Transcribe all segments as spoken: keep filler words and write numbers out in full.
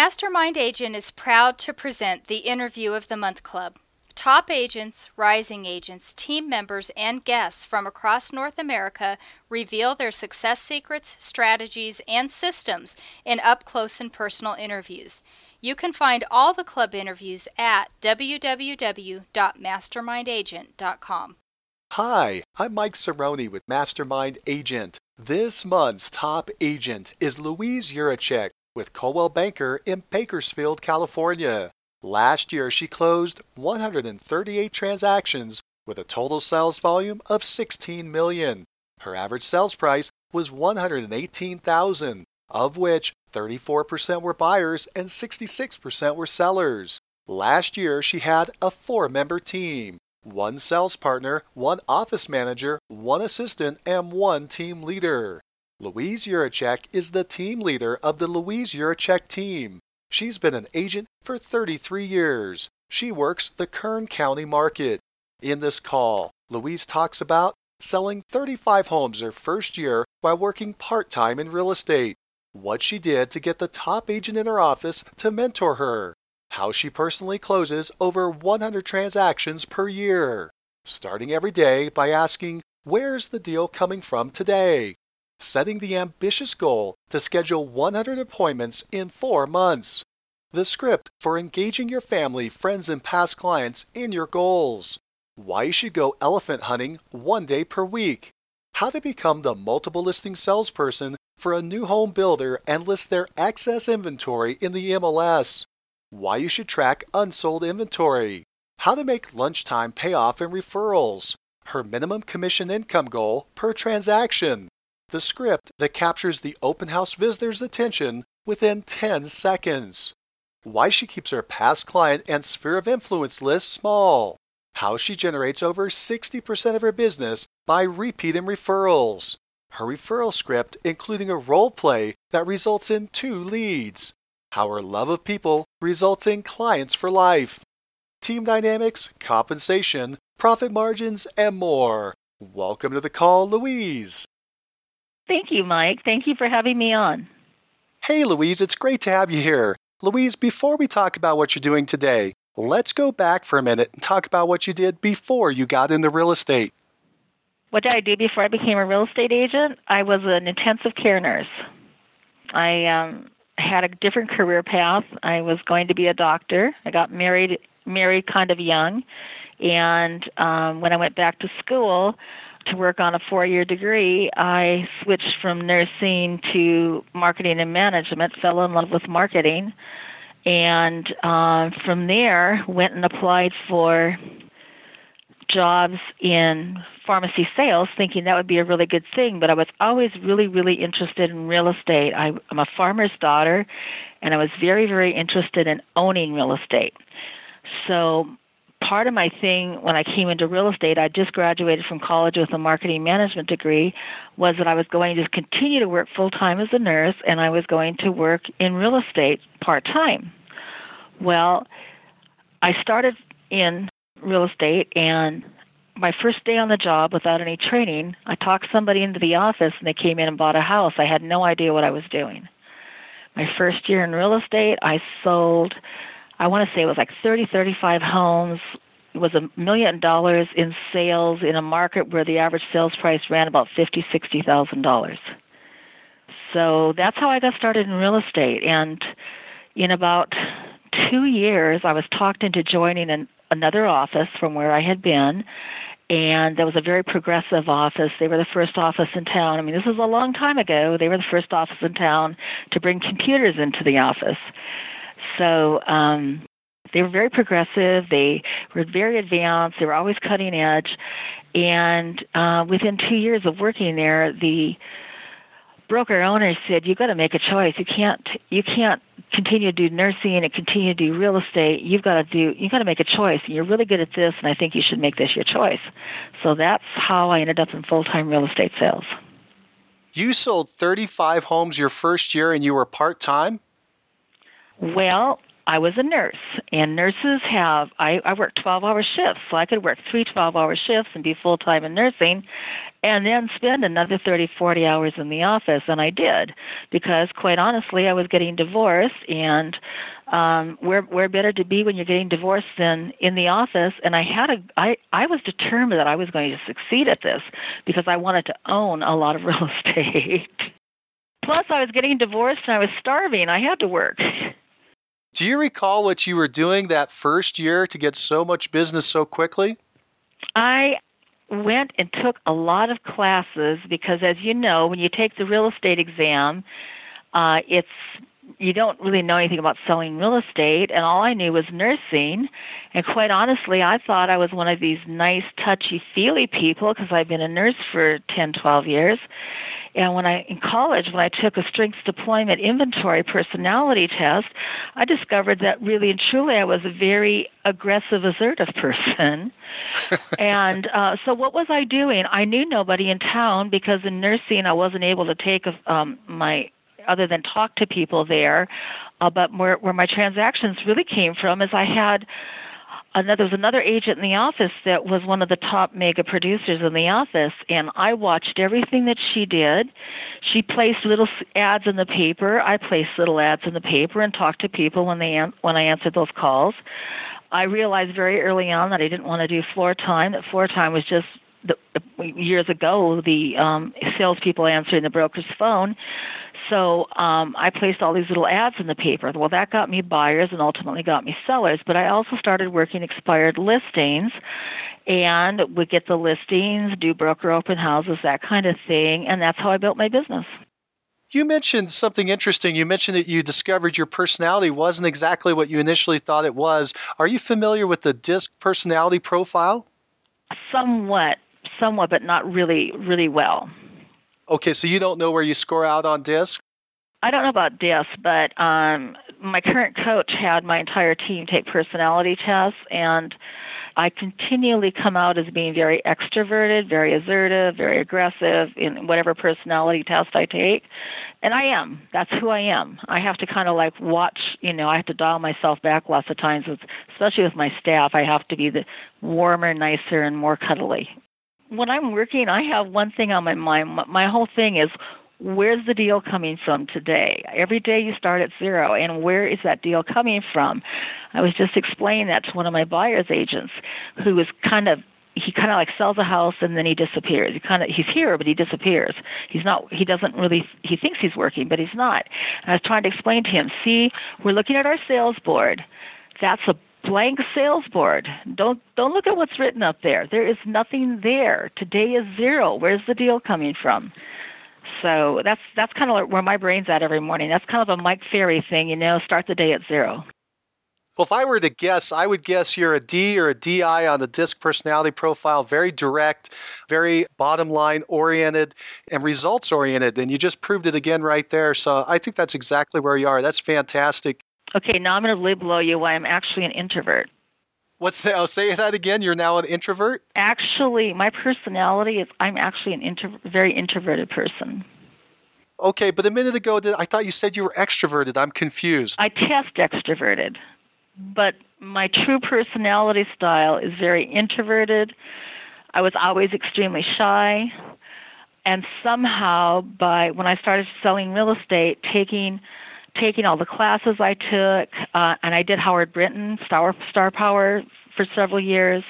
Mastermind Agent is proud to present the Interview of the Month Club. Top agents, rising agents, team members, and guests from across North America reveal their success secrets, strategies, and systems in up-close and personal interviews. You can find all the club interviews at w w w dot mastermind agent dot com. Hi, I'm Mike Cerrone with Mastermind Agent. This month's top agent is Louise Juracek with Coldwell Banker in Bakersfield, California. Last year, she closed one hundred thirty-eight transactions with a total sales volume of sixteen million dollars. Her average sales price was one hundred eighteen thousand dollars, of which thirty-four percent were buyers and sixty-six percent were sellers. Last year, she had a four-member team. One sales partner, one office manager, one assistant, and one team leader. Louise Juracek is the team leader of the Louise Juracek team. She's been an agent for thirty-three years. She works the Kern County market. In this call, Louise talks about selling thirty-five homes her first year while working part-time in real estate, what she did to get the top agent in her office to mentor her, how she personally closes over one hundred transactions per year, starting every day by asking, where's the deal coming from today? Setting the ambitious goal to schedule one hundred appointments in four months. The script for engaging your family, friends, and past clients in your goals. Why you should go elephant hunting one day per week. How to become the multiple listing salesperson for a new home builder and list their excess inventory in the M L S. Why you should track unsold inventory. How to make lunchtime payoff and referrals. Her minimum commission income goal per transaction. The script that captures the open house visitor's attention within ten seconds. Why she keeps her past client and sphere of influence list small. How she generates over sixty percent of her business by repeat and referrals. Her referral script including a role play that results in two leads. How her love of people results in clients for life. Team dynamics, compensation, profit margins, and more. Welcome to the call, Louise. Thank you, Mike. Thank you for having me on. Hey, Louise, it's great to have you here. Louise, before we talk about what you're doing today, let's go back for a minute and talk about what you did before you got into real estate. What did I do before I became a real estate agent? I was an intensive care nurse. I um, had a different career path. I was going to be a doctor. I got married, married kind of young, and um, when I went back to school to work on a four-year degree, I switched from nursing to marketing and management, fell in love with marketing, and uh, from there went and applied for jobs in pharmacy sales, thinking that would be a really good thing, but I was always really, really interested in real estate. I, I'm a farmer's daughter, and I was very, very interested in owning real estate. So part of my thing when I came into real estate, I just graduated from college with a marketing management degree, was that I was going to continue to work full-time as a nurse, and I was going to work in real estate part-time. Well, I started in real estate, and my first day on the job without any training, I talked somebody into the office, and they came in and bought a house. I had no idea what I was doing. My first year in real estate, I sold, I want to say it was like thirty, thirty-five homes. It was a million dollars in sales in a market where the average sales price ran about fifty thousand dollars, sixty thousand dollars. So that's how I got started in real estate. And in about two years, I was talked into joining an, another office from where I had been. And that was a very progressive office. They were the first office in town. I mean, this was a long time ago. They were the first office in town to bring computers into the office. So um, they were very progressive. They were very advanced. They were always cutting edge. And uh, within two years of working there, the broker owner said, "You've got to make a choice. You can't. You can't continue to do nursing and continue to do real estate. You've got to do. You've got to make a choice. And you're really good at this, and I think you should make this your choice." So that's how I ended up in full-time real estate sales. You sold thirty-five homes your first year, and you were part-time? Well, I was a nurse, and nurses have, I, I worked twelve-hour shifts, so I could work three twelve-hour shifts and be full-time in nursing, and then spend another thirty, forty hours in the office, and I did, because quite honestly, I was getting divorced, and um, where where better to be when you're getting divorced than in the office, and I had a, I, I was determined that I was going to succeed at this, because I wanted to own a lot of real estate. Plus, I was getting divorced, and I was starving. I had to work. Do you recall what you were doing that first year to get so much business so quickly? I went and took a lot of classes because, as you know, when you take the real estate exam, uh, it's you don't really know anything about selling real estate, and all I knew was nursing. And quite honestly, I thought I was one of these nice, touchy-feely people because I've been a nurse for ten, twelve years. And when I, in college, when I took a strengths deployment inventory personality test, I discovered that really and truly I was a very aggressive, assertive person. and uh, so what was I doing? I knew nobody in town because in nursing I wasn't able to take a, um, my, other than talk to people there. Uh, but where, where my transactions really came from is I had Another, there was another agent in the office that was one of the top mega producers in the office, and I watched everything that she did. She placed little ads in the paper. I placed little ads in the paper and talked to people when they when I answered those calls. I realized very early on that I didn't want to do floor time, that floor time was just the, years ago the um, salespeople answering the broker's phone. So um, I placed all these little ads in the paper. Well, that got me buyers and ultimately got me sellers. But I also started working expired listings and would get the listings, do broker open houses, that kind of thing. And that's how I built my business. You mentioned something interesting. You mentioned that you discovered your personality wasn't exactly what you initially thought it was. Are you familiar with the DISC personality profile? Somewhat, somewhat, but not really, really well. Okay, so you don't know where you score out on DISC? I don't know about DISC, but um, my current coach had my entire team take personality tests, and I continually come out as being very extroverted, very assertive, very aggressive in whatever personality test I take. And I am. That's who I am. I have to kind of like watch, you know, I have to dial myself back lots of times, with, especially with my staff. I have to be the warmer, nicer, and more cuddly. When I'm working, I have one thing on my mind. My whole thing is, where's the deal coming from today? Every day you start at zero, and where is that deal coming from? I was just explaining that to one of my buyer's agents, who is kind of, he kind of like sells a house and then he disappears. He kind of, he's here, but he disappears. He's not, he doesn't really, he thinks he's working, but he's not. And I was trying to explain to him, see, we're looking at our sales board. That's a blank sales board. Don't don't look at what's written up there. There is nothing there. Today is zero. Where's the deal coming from? So that's that's kind of like where my brain's at every morning. That's kind of a Mike Ferry thing, you know, start the day at zero. Well, if I were to guess, I would guess you're a D or a D I on the DISC personality profile, very direct, very bottom line oriented and results oriented. And you just proved it again right there. So I think that's exactly where you are. That's fantastic. Okay, now I'm going to lay below you why I'm actually an introvert. What's that? I'll say that again. You're now an introvert? Actually, my personality is I'm actually an intro, very introverted person. Okay, but a minute ago, I thought you said you were extroverted. I'm confused. I test extroverted, but my true personality style is very introverted. I was always extremely shy, and somehow by when I started selling real estate, taking taking all the classes I took, uh, and I did Howard Brinton, Star, Star Power for several years,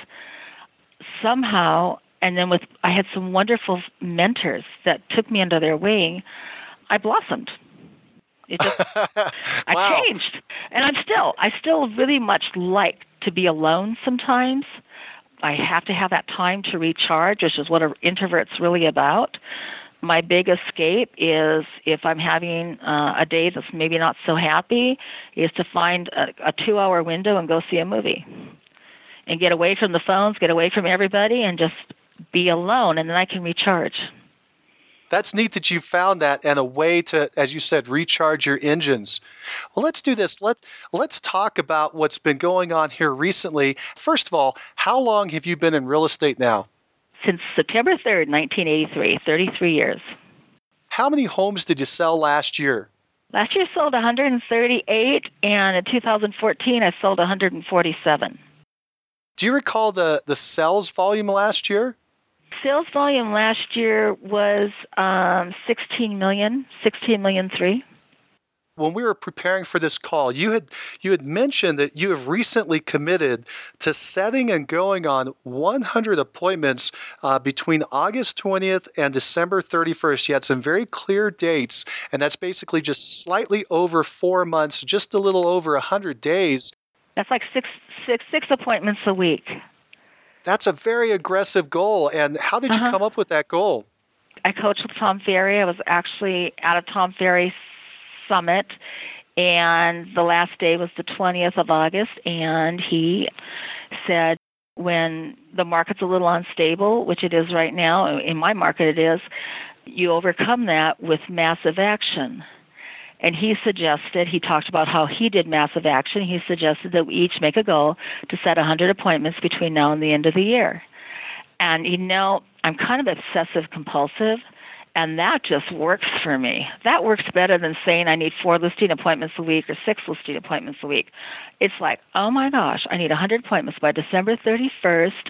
somehow, and then with I had some wonderful mentors that took me under their wing, I blossomed. It just, wow. I changed. And I'm still, I still really much like to be alone sometimes. I have to have that time to recharge, which is what an introvert's really about. My big escape is if I'm having uh, a day that's maybe not so happy, is to find a, a two-hour window and go see a movie and get away from the phones, get away from everybody, and just be alone, and then I can recharge. That's neat that you found that and a way to, as you said, recharge your engines. Well, let's do this. Let's let's talk about what's been going on here recently. First of all, how long have you been in real estate now? Since September third, nineteen eighty-three, thirty-three years. How many homes did you sell last year? Last year I sold one hundred thirty-eight, and in two thousand fourteen I sold one hundred forty-seven. Do you recall the, the sales volume last year? Sales volume last year was um, sixteen million, sixteen million three. When we were preparing for this call, you had you had mentioned that you have recently committed to setting and going on one hundred appointments uh, between August twentieth and December thirty-first. You had some very clear dates, and that's basically just slightly over four months, just a little over one hundred days. That's like six, six, six appointments a week. That's a very aggressive goal. And how did you uh-huh. come up with that goal? I coached with Tom Ferry. I was actually at a Tom Ferry summit, and the last day was the twentieth of August, and he said, when the market's a little unstable, which it is right now, in my market it is, you overcome that with massive action. And he suggested, he talked about how he did massive action. He suggested that we each make a goal to set one hundred appointments between now and the end of the year. And, you know, I'm kind of obsessive compulsive, and that just works for me. That works better than saying I need four listing appointments a week or six listing appointments a week. It's like, oh my gosh, I need one hundred appointments by December thirty-first.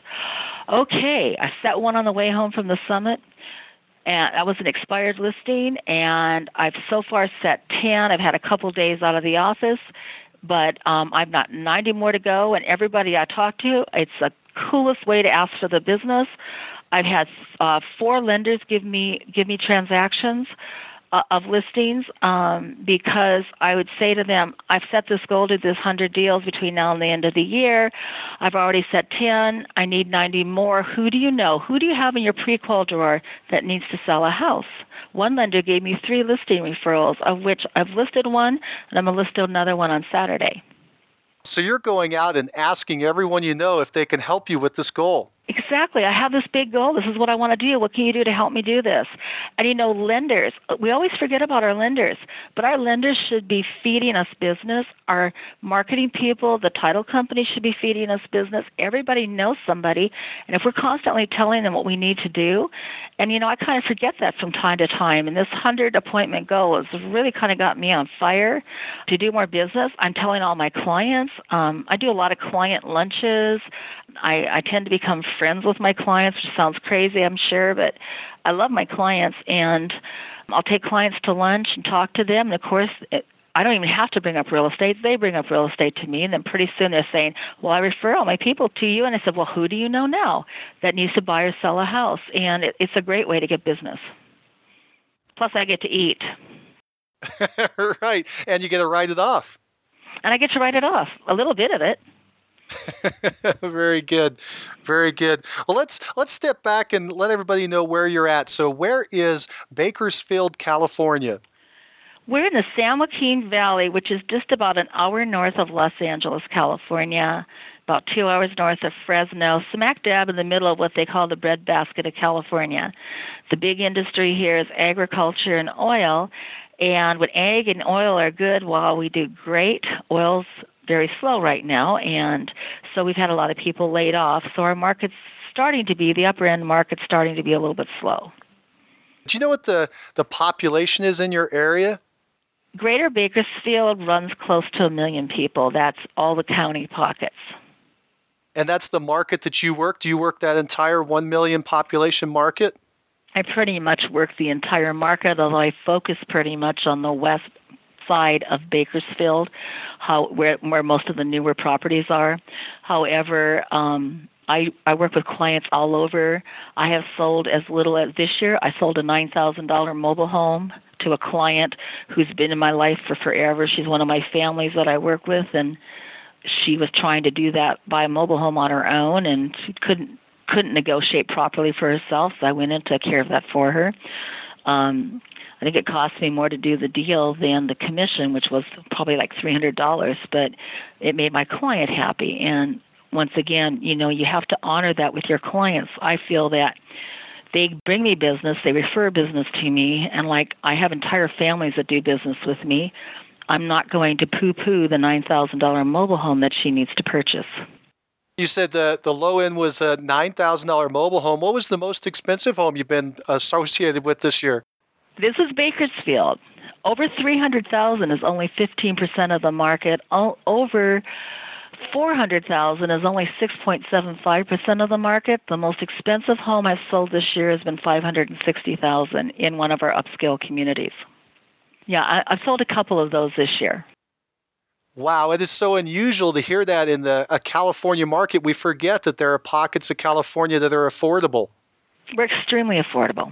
Okay, I set one on the way home from the summit, and that was an expired listing, and I've so far set ten. I've had a couple days out of the office, but um, I've got ninety more to go, and everybody I talk to, it's the coolest way to ask for the business. I've had uh, four lenders give me give me transactions uh, of listings um, because I would say to them, I've set this goal to this one hundred deals between now and the end of the year. I've already set ten. I need ninety more. Who do you know? Who do you have in your pre-qual drawer that needs to sell a house? One lender gave me three listing referrals, of which I've listed one, and I'm going to list another one on Saturday. So you're going out and asking everyone you know if they can help you with this goal. Exactly. I have this big goal. This is what I want to do. What can you do to help me do this? And, you know, lenders, we always forget about our lenders, but our lenders should be feeding us business. Our marketing people, the title company should be feeding us business. Everybody knows somebody. And if we're constantly telling them what we need to do, and, you know, I kind of forget that from time to time. And this one hundred appointment goal has really kind of got me on fire to do more business. I'm telling all my clients. Um, I do a lot of client lunches. I, I tend to become friends with my clients, which sounds crazy, I'm sure, but I love my clients, and I'll take clients to lunch and talk to them. And, of course, it, I don't even have to bring up real estate. They bring up real estate to me, and then pretty soon they're saying, well, I refer all my people to you. And I said, well, who do you know now that needs to buy or sell a house? And it, it's a great way to get business. Plus, I get to eat. Right, and you get to write it off. And I get to write it off, a little bit of it. Very good. Very good. Well, let's let's step back and let everybody know where you're at. So where is Bakersfield, California? We're in the San Joaquin Valley, which is just about an hour north of Los Angeles, California, about two hours north of Fresno, smack dab in the middle of what they call the breadbasket of California. The big industry here is agriculture and oil, and when ag and oil are good, while we do great, oil's very slow right now, and so we've had a lot of people laid off. So our market's starting to be, the upper end market's starting to be a little bit slow. Do you know what the, the population is in your area? Greater Bakersfield runs close to a million people. That's all the county pockets. And that's the market that you work? Do you work that entire one million population market? I pretty much work the entire market, although I focus pretty much on the west side of Bakersfield, how where where most of the newer properties are. However, um, I I work with clients all over. I have sold as little as this year. I sold a nine thousand dollars mobile home to a client who's been in my life for forever. She's one of my families that I work with, and she was trying to do that, buy a mobile home on her own, and she couldn't couldn't negotiate properly for herself. So I went in to take care of that for her. Um, I think it cost me more to do the deal than the commission, which was probably like three hundred dollars, but it made my client happy. And once again, you know, you have to honor that with your clients. I feel that they bring me business, they refer business to me, and like I have entire families that do business with me. I'm not going to poo-poo the nine thousand dollars mobile home that she needs to purchase. You said the, the low end was a nine thousand dollars mobile home. What was the most expensive home you've been associated with this year? This is Bakersfield. Over three hundred thousand is only fifteen percent of the market. O- over four hundred thousand is only six point seven five percent of the market. The most expensive home I've sold this year has been five hundred sixty thousand in one of our upscale communities. Yeah, I, I've sold a couple of those this year. Wow, it is so unusual to hear that in the a California market. We forget that there are pockets of California that are affordable. We're extremely affordable.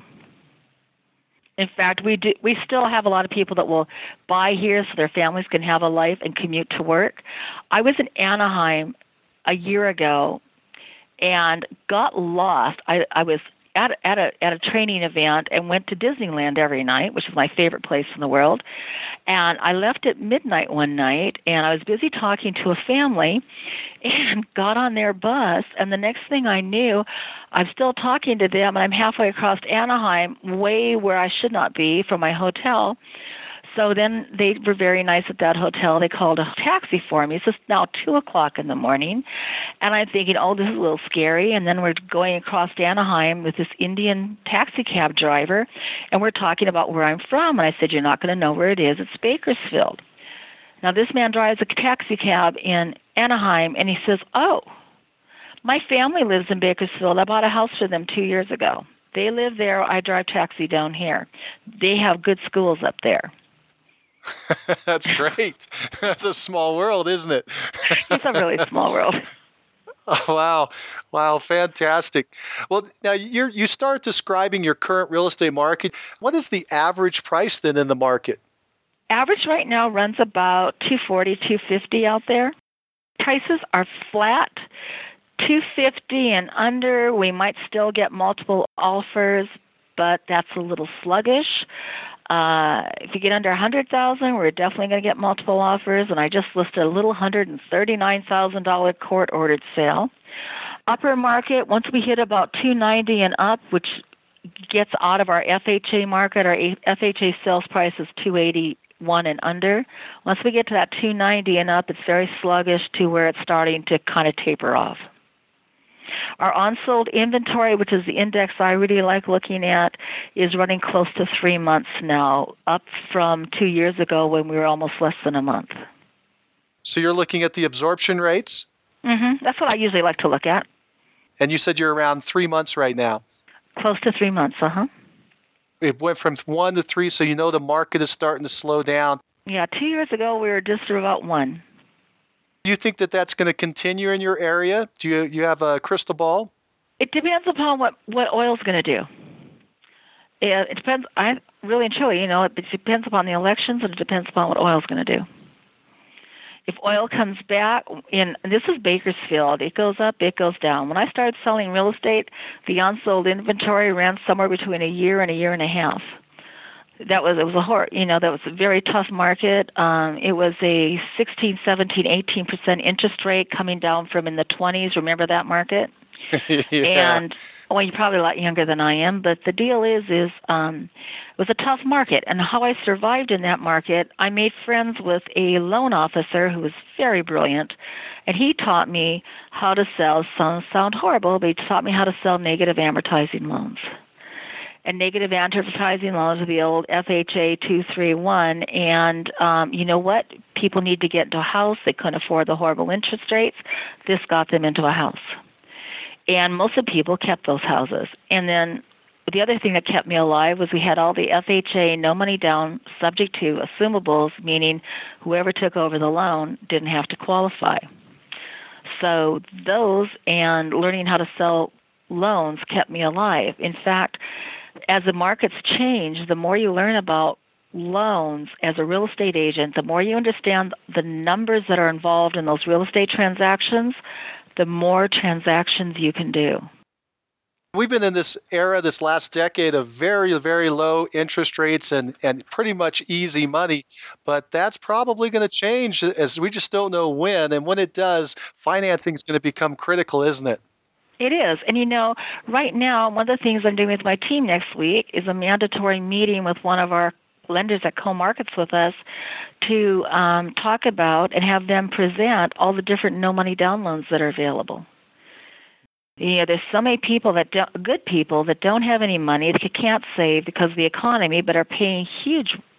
In fact, we do. We still have a lot of people that will buy here so their families can have a life and commute to work. I was in Anaheim a year ago and got lost. I, I was at at a at a training event and went to Disneyland every night, which is my favorite place in the world. And I left at midnight one night, and I was busy talking to a family, and got on their bus. And the next thing I knew, I'm still talking to them, and I'm halfway across Anaheim, way where I should not be from my hotel. So then they were very nice at that hotel. They called a taxi for me. So it's now two o'clock in the morning, and I'm thinking, oh, this is a little scary. And then we're going across Anaheim with this Indian taxi cab driver, and we're talking about where I'm from. And I said, you're not going to know where it is. It's Bakersfield. Now, this man drives a taxi cab in Anaheim, and he says, oh, my family lives in Bakersfield. I bought a house for them two years ago. They live there. I drive taxi down here. They have good schools up there. That's great. That's a small world, isn't it? It's a really small world. Oh, wow. Wow. Fantastic. Well, now you're, you start describing your current real estate market. What is the average price then in the market? Average right now runs about two forty, two fifty out there. Prices are flat. two fifty and under, we might still get multiple offers, but that's a little sluggish. Uh, if you get under one hundred thousand dollars, we're definitely going to get multiple offers, and I just listed a little one hundred thirty-nine thousand dollars court-ordered sale. Upper market, once we hit about two ninety and up, which gets out of our F H A market, our F H A sales price is two eighty-one and under. Once we get to that two ninety and up, it's very sluggish to where it's starting to kind of taper off. Our unsold inventory, which is the index I really like looking at, is running close to three months now, up from two years ago when we were almost less than a month. So you're looking at the absorption rates? Mm-hmm. That's what I usually like to look at. And you said you're around three months right now. Close to three months, uh-huh. It went from one to three, so you know the market is starting to slow down. Yeah, two years ago we were just about one. Do you think that that's going to continue in your area? Do you you have a crystal ball? It depends upon what, what oil's going to do. It, it depends. I really and truly, you know, it, it depends upon the elections, and it depends upon what oil's going to do. If oil comes back, in this is Bakersfield, it goes up, it goes down. When I started selling real estate, the unsold inventory ran somewhere between a year and a year and a half. That was it was a hor- you know that was a very tough market. Um, it was a sixteen, seventeen, eighteen percent interest rate coming down from in the twenties. Remember that market? Yeah. And well, you're probably a lot younger than I am, but the deal is is um, it was a tough market. And how I survived in that market, I made friends with a loan officer who was very brilliant, and he taught me how to sell. Some sound horrible, but he taught me how to sell negative amortizing loans. And negative advertising loans are the old F H A two thirty-one. And um, you know what? People need to get into a house. They couldn't afford the horrible interest rates. This got them into a house. And most of the people kept those houses. And then the other thing that kept me alive was we had all the F H A no money down subject to assumables, meaning whoever took over the loan didn't have to qualify. So those and learning how to sell loans kept me alive. In fact, as the markets change, the more you learn about loans as a real estate agent, the more you understand the numbers that are involved in those real estate transactions, the more transactions you can do. We've been in this era, this last decade, of very, very low interest rates and, and pretty much easy money. But that's probably going to change, as we just don't know when. And when it does, financing is going to become critical, isn't it? It is. And, you know, right now, one of the things I'm doing with my team next week is a mandatory meeting with one of our lenders that co-markets with us to um, talk about and have them present all the different no-money down loans that are available. You know, there's so many people that don't, good people that don't have any money, that can't save because of the economy, but are paying huge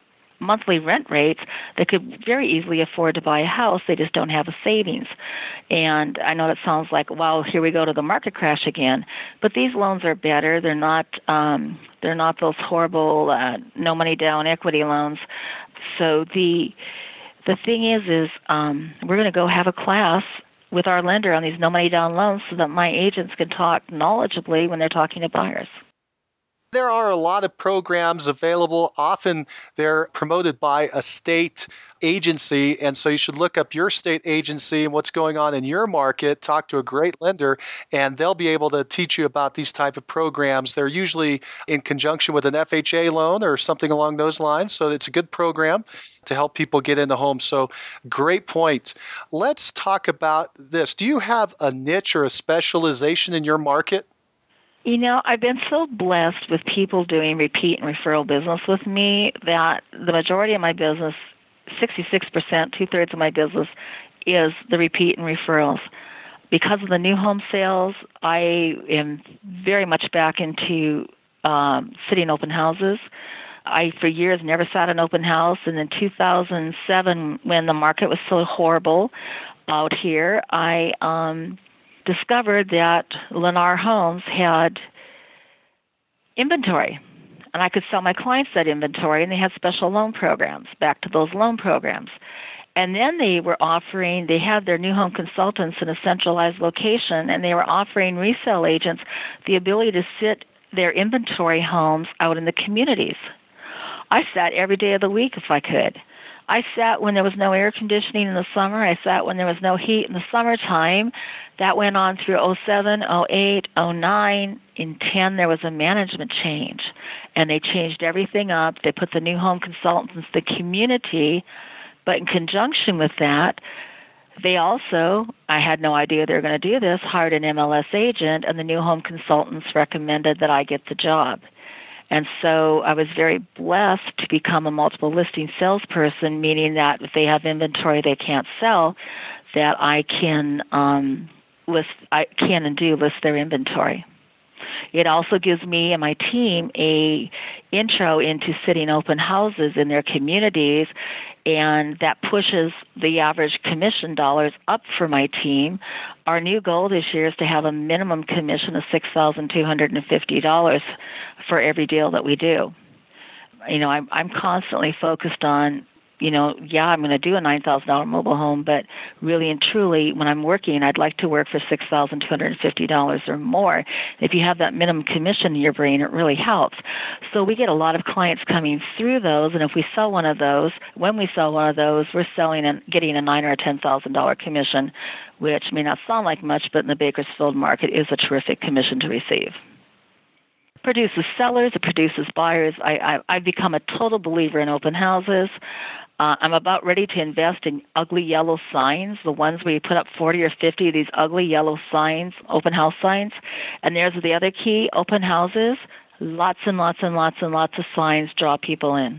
monthly rent rates that could very easily afford to buy a house. They just don't have a savings. And I know that sounds like, wow, here we go to the market crash again. But these loans are better. They're not um, they're not those horrible uh, no money down equity loans. So the the thing is, is um, we're going to go have a class with our lender on these no money down loans so that my agents can talk knowledgeably when they're talking to buyers. There are a lot of programs available. Often they're promoted by a state agency, and so you should look up your state agency and what's going on in your market, talk to a great lender, and they'll be able to teach you about these type of programs. They're usually in conjunction with an F H A loan or something along those lines, so it's a good program to help people get into homes. So great point. Let's talk about this. Do you have a niche or a specialization in your market? You know, I've been so blessed with people doing repeat and referral business with me that the majority of my business, sixty-six percent, two-thirds of my business, is the repeat and referrals. Because of the new home sales, I am very much back into um, sitting open houses. I, for years, never sat an open house, and in two thousand seven, when the market was so horrible out here, I um, discovered that Lennar Homes had inventory, and I could sell my clients that inventory, and they had special loan programs, back to those loan programs. And then they were offering, they had their new home consultants in a centralized location, and they were offering resale agents the ability to sit their inventory homes out in the communities. I sat every day of the week if I could. I sat when there was no air conditioning in the summer. I sat when there was no heat in the summertime. That went on through oh seven, oh eight, oh nine. In ten, there was a management change, and they changed everything up. They put the new home consultants, the community, but in conjunction with that, they also, I had no idea they were going to do this, hired an M L S agent, and the new home consultants recommended that I get the job. And so I was very blessed to become a multiple listing salesperson, meaning that if they have inventory they can't sell, that I can um, list, I can and do list their inventory. It also gives me and my team a intro into sitting open houses in their communities, and that pushes the average commission dollars up for my team. Our new goal this year is to have a minimum commission of six thousand two hundred fifty dollars for every deal that we do. You know, I'm, I'm constantly focused on, you know, yeah, I'm going to do a nine thousand dollars mobile home, but really and truly, when I'm working, I'd like to work for six thousand two hundred fifty dollars or more. If you have that minimum commission in your brain, it really helps. So we get a lot of clients coming through those, and if we sell one of those, when we sell one of those, we're selling and getting a nine thousand dollars or a ten thousand dollars commission, which may not sound like much, but in the Bakersfield market is a terrific commission to receive. It produces sellers, it produces buyers. I, I, I've become a total believer in open houses. Uh, I'm about ready to invest in ugly yellow signs, the ones where you put up forty or fifty of these ugly yellow signs, open house signs. And there's the other key, open houses, lots and lots and lots and lots of signs draw people in.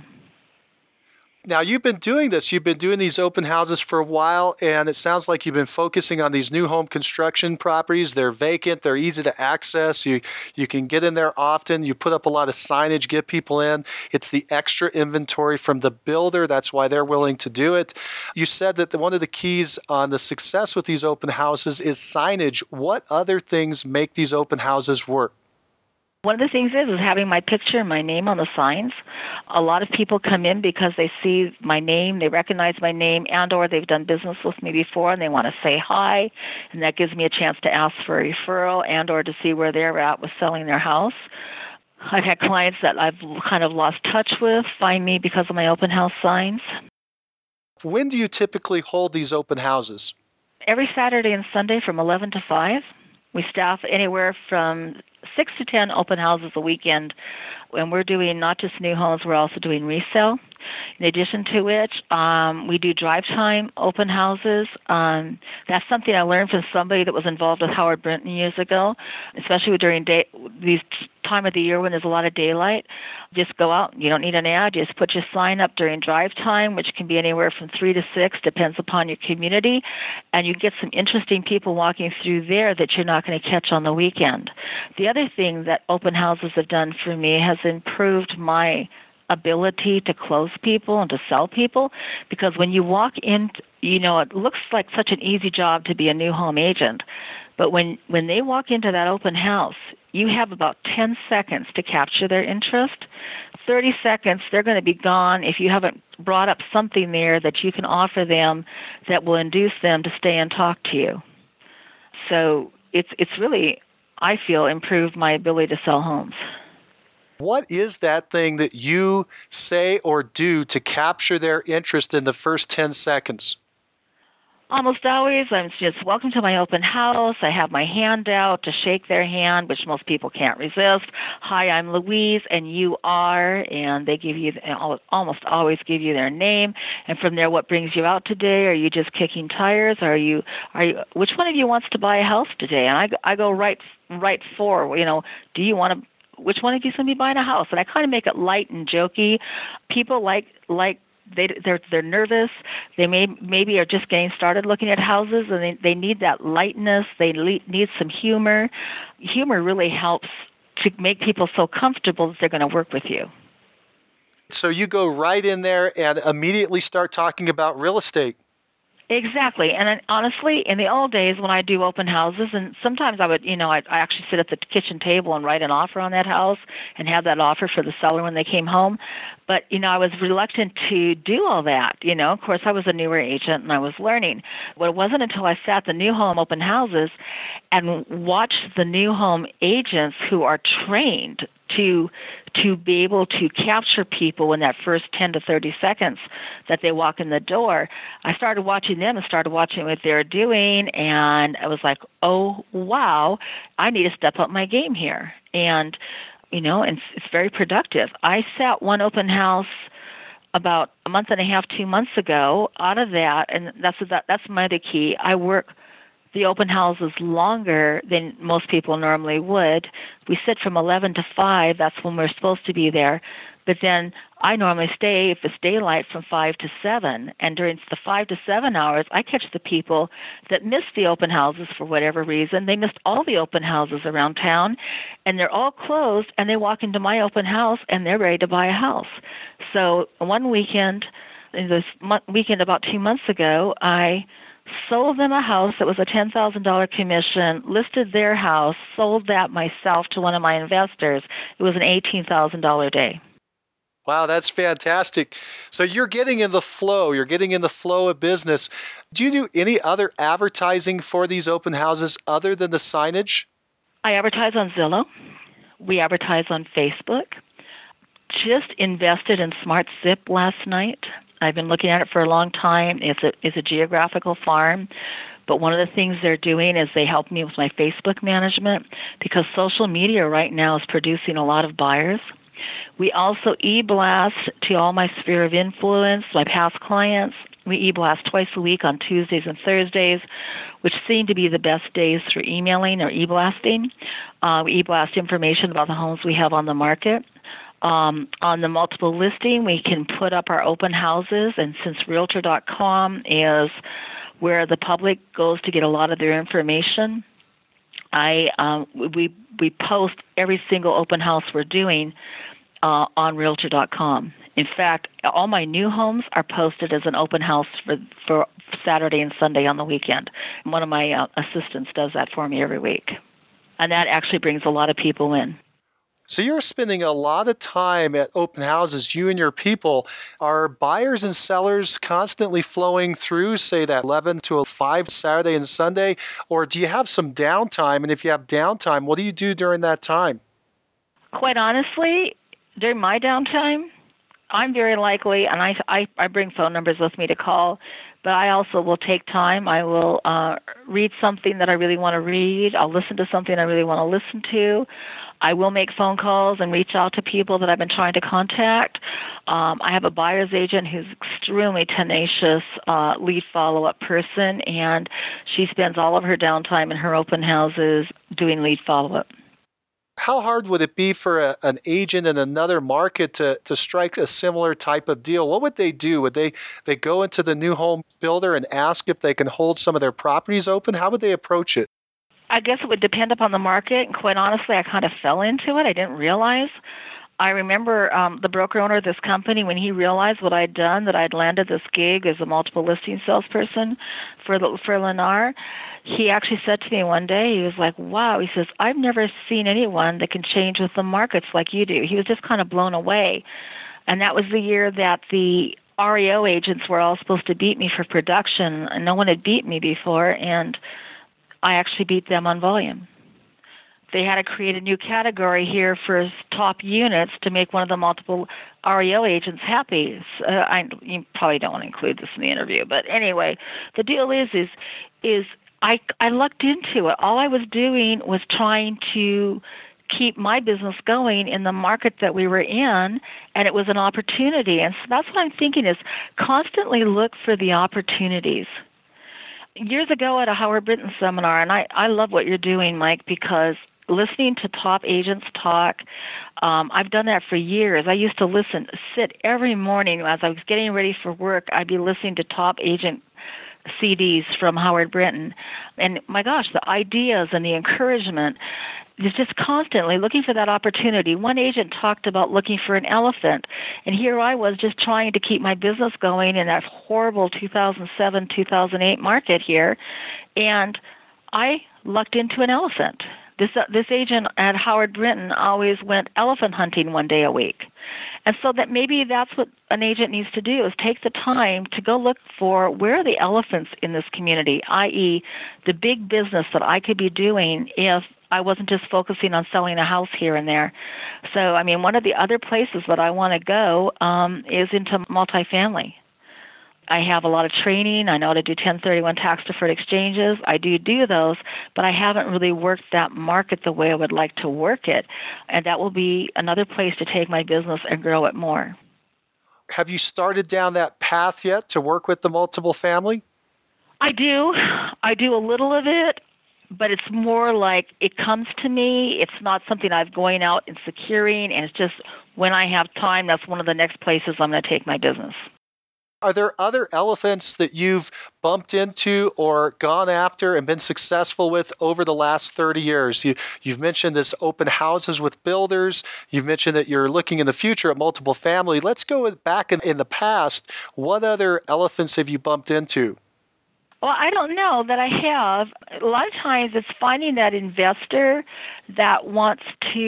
Now, you've been doing this. You've been doing these open houses for a while, and it sounds like you've been focusing on these new home construction properties. They're vacant. They're easy to access. You you can get in there often. You put up a lot of signage, get people in. It's the extra inventory from the builder. That's why they're willing to do it. You said that the, one of the keys on the success with these open houses is signage. What other things make these open houses work? One of the things is, is having my picture and my name on the signs. A lot of people come in because they see my name, they recognize my name, and or they've done business with me before and they want to say hi, and that gives me a chance to ask for a referral and or to see where they're at with selling their house. I've had clients that I've kind of lost touch with find me because of my open house signs. When do you typically hold these open houses? Every Saturday and Sunday from eleven to five. We staff anywhere from six to ten open houses a weekend, and we're doing not just new homes, we're also doing resale. In addition to which, um, we do drive time open houses. Um, that's something I learned from somebody that was involved with Howard Brinton years ago, especially during day, these time of the year when there's a lot of daylight. Just go out. You don't need an ad. Just put your sign up during drive time, which can be anywhere from three to six, depends upon your community, and you get some interesting people walking through there that you're not going to catch on the weekend. The other thing that open houses have done for me has improved my ability to close people and to sell people, because when you walk in, you know, it looks like such an easy job to be a new home agent. But when, when they walk into that open house, you have about ten seconds to capture their interest. thirty seconds, they're going to be gone if you haven't brought up something there that you can offer them that will induce them to stay and talk to you. So it's it's really, I feel, improved my ability to sell homes. What is that thing that you say or do to capture their interest in the first ten seconds? Almost always, I'm just, welcome to my open house. I have my hand out to shake their hand, which most people can't resist. Hi, I'm Louise, and you are, and they give you, almost always give you their name. And from there, what brings you out today? Are you just kicking tires? Are you, are you, which one of you wants to buy a house today? And I, I go right, right for, you know, do you want to, which one of you is going to be buying a house? And I kind of make it light and jokey. People like, like, They they're they're nervous. They may maybe are just getting started looking at houses, and they, they need that lightness. They le- need some humor. Humor really helps to make people so comfortable that they're going to work with you. So you go right in there and immediately start talking about real estate. Exactly. And then, honestly, in the old days when I do open houses, and sometimes I would, you know, I I actually sit at the kitchen table and write an offer on that house and have that offer for the seller when they came home. But, you know, I was reluctant to do all that. You know, of course, I was a newer agent and I was learning. But it wasn't until I sat the new home open houses and watched the new home agents who are trained to to be able to capture people in that first ten to thirty seconds that they walk in the door. I started watching them and started watching what they're doing, and I was like, oh, wow, I need to step up my game here. And, you know, and it's, it's very productive. I sat one open house about a month and a half, two months ago. Out of that, and that's that, that's my other key, I work the open houses longer than most people normally would. We sit from eleven to five. That's when we're supposed to be there. But then I normally stay, if it's daylight, from five to seven. And during the five to seven hours, I catch the people that missed the open houses for whatever reason. They missed all the open houses around town, and they're all closed, and they walk into my open house, and they're ready to buy a house. So one weekend, in this weekend about two months ago, I sold them a house that was a ten thousand dollars commission, listed their house, sold that myself to one of my investors. It was an eighteen thousand dollars day. Wow, that's fantastic. So you're getting in the flow. You're getting in the flow of business. Do you do any other advertising for these open houses other than the signage? I advertise on Zillow. We advertise on Facebook. Just invested in SmartZip last night. I've been looking at it for a long time. It's a, it's a geographical farm. But one of the things they're doing is they help me with my Facebook management, because social media right now is producing a lot of buyers. We also e-blast to all my sphere of influence, my past clients. We e-blast twice a week on Tuesdays and Thursdays, which seem to be the best days for emailing or e-blasting. Uh, we e-blast information about the homes we have on the market. Um, on the multiple listing, we can put up our open houses, and since Realtor dot com is where the public goes to get a lot of their information, I um, we we post every single open house we're doing uh, on Realtor dot com. In fact, all my new homes are posted as an open house for for Saturday and Sunday on the weekend. And one of my uh, assistants does that for me every week, and that actually brings a lot of people in. So you're spending a lot of time at open houses, you and your people. Are buyers and sellers constantly flowing through, say, that eleven to five Saturday and Sunday? Or do you have some downtime? And if you have downtime, what do you do during that time? Quite honestly, during my downtime, I'm very likely, and I, I, I bring phone numbers with me to call, but I also will take time. I will uh, read something that I really want to read. I'll listen to something I really want to listen to. I will make phone calls and reach out to people that I've been trying to contact. Um, I have a buyer's agent who's extremely tenacious uh, lead follow-up person, and she spends all of her downtime in her open houses doing lead follow-up. How hard would it be for a, an agent in another market to, to strike a similar type of deal? What would they do? Would they, they go into the new home builder and ask if they can hold some of their properties open? How would they approach it? I guess it would depend upon the market, and quite honestly, I kind of fell into it. I didn't realize. I remember um, the broker owner of this company, when he realized what I'd done, that I'd landed this gig as a multiple listing salesperson for the, for Lennar, he actually said to me one day, he was like, wow, he says, I've never seen anyone that can change with the markets like you do. He was just kind of blown away. And that was the year that the R E O agents were all supposed to beat me for production, and no one had beat me before, and I actually beat them on volume. They had to create a new category here for top units to make one of the multiple R E O agents happy. Uh, I you probably don't want to include this in the interview, but anyway, the deal is is is I I lucked into it. All I was doing was trying to keep my business going in the market that we were in, and it was an opportunity. And so that's what I'm thinking is constantly look for the opportunities. Years ago at a Howard Brinton seminar, and I, I love what you're doing, Mike, because listening to top agents talk, um, I've done that for years. I used to listen, sit every morning as I was getting ready for work, I'd be listening to top agent C Ds from Howard Brinton. And my gosh, the ideas and the encouragement is just constantly looking for that opportunity. One agent talked about looking for an elephant, and here I was just trying to keep my business going in that horrible two thousand seven, two thousand eight market here, and I lucked into an elephant. This uh, this agent at Howard Brinton always went elephant hunting one day a week. And so that maybe that's what an agent needs to do, is take the time to go look for where are the elephants in this community, that is the big business that I could be doing if I wasn't just focusing on selling a house here and there. So, I mean, one of the other places that I want to go um, is into multifamily. I have a lot of training. I know how to do ten thirty-one tax-deferred exchanges. I do do those, but I haven't really worked that market the way I would like to work it. And that will be another place to take my business and grow it more. Have you started down that path yet to work with the multiple family? I do. I do a little of it, but it's more like it comes to me. It's not something I'm going out and securing, and it's just when I have time, that's one of the next places I'm going to take my business. Are there other elephants that you've bumped into or gone after and been successful with over the last thirty years? You, you've mentioned this open houses with builders. You've mentioned that you're looking in the future at multiple family. Let's go back in, in the past. What other elephants have you bumped into? Well, I don't know that I have. A lot of times it's finding that investor that wants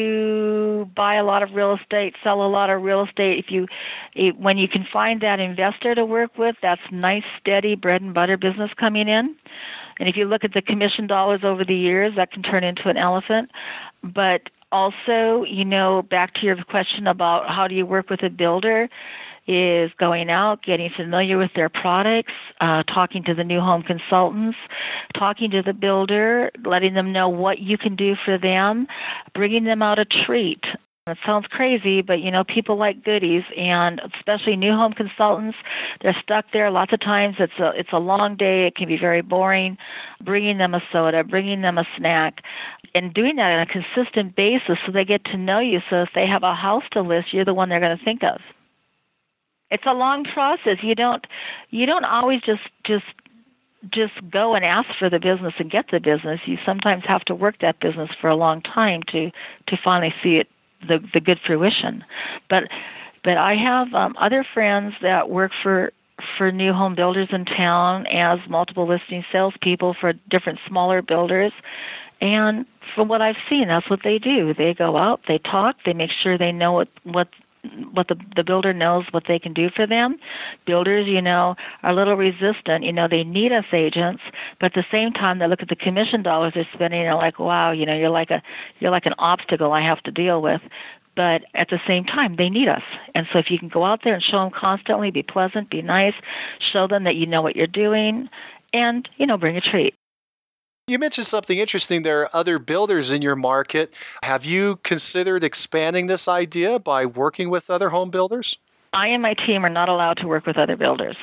to buy a lot of real estate, sell a lot of real estate. If you, it, when you can find that investor to work with, that's nice, steady bread and butter business coming in. And if you look at the commission dollars over the years, that can turn into an elephant. But also, you know, back to your question about how do you work with a builder, is going out, getting familiar with their products, uh, talking to the new home consultants, talking to the builder, letting them know what you can do for them, bringing them out a treat. It sounds crazy, but, you know, people like goodies, and especially new home consultants, they're stuck there. Lots of times it's a, it's a long day. It can be very boring. Bringing them a soda, bringing them a snack, and doing that on a consistent basis so they get to know you. So if they have a house to list, you're the one they're going to think of. It's a long process. You don't you don't always just just just go and ask for the business and get the business. You sometimes have to work that business for a long time to, to finally see it the the good fruition. But but I have um, other friends that work for for new home builders in town as multiple listing salespeople for different smaller builders. And from what I've seen, that's what they do. They go out, they talk, they make sure they know what what what the the builder knows what they can do for them. Builders, you know, are a little resistant. You know, they need us agents, but at the same time, they look at the commission dollars they're spending, and they're like, wow, you know, you're like a you're like an obstacle I have to deal with. But at the same time, they need us. And so if you can go out there and show them constantly, be pleasant, be nice, show them that you know what you're doing, and, you know, bring a treat. You mentioned something interesting. There are other builders in your market. Have you considered expanding this idea by working with other home builders? I and my team are not allowed to work with other builders.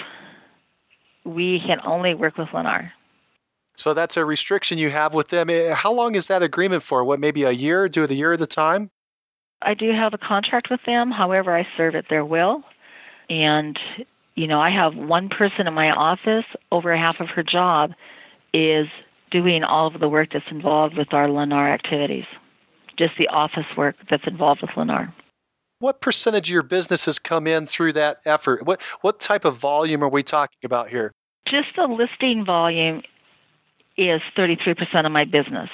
We can only work with Lennar. So that's a restriction you have with them. How long is that agreement for? What, maybe a year? Do it a year at a time? I do have a contract with them. However, I serve at their will. And, you know, I have one person in my office. Over half of her job is doing all of the work that's involved with our Lennar activities, just the office work that's involved with Lennar. what percentage of your business has come in through that effort? What what type of volume are we talking about here? Just the listing volume is thirty-three percent of my business.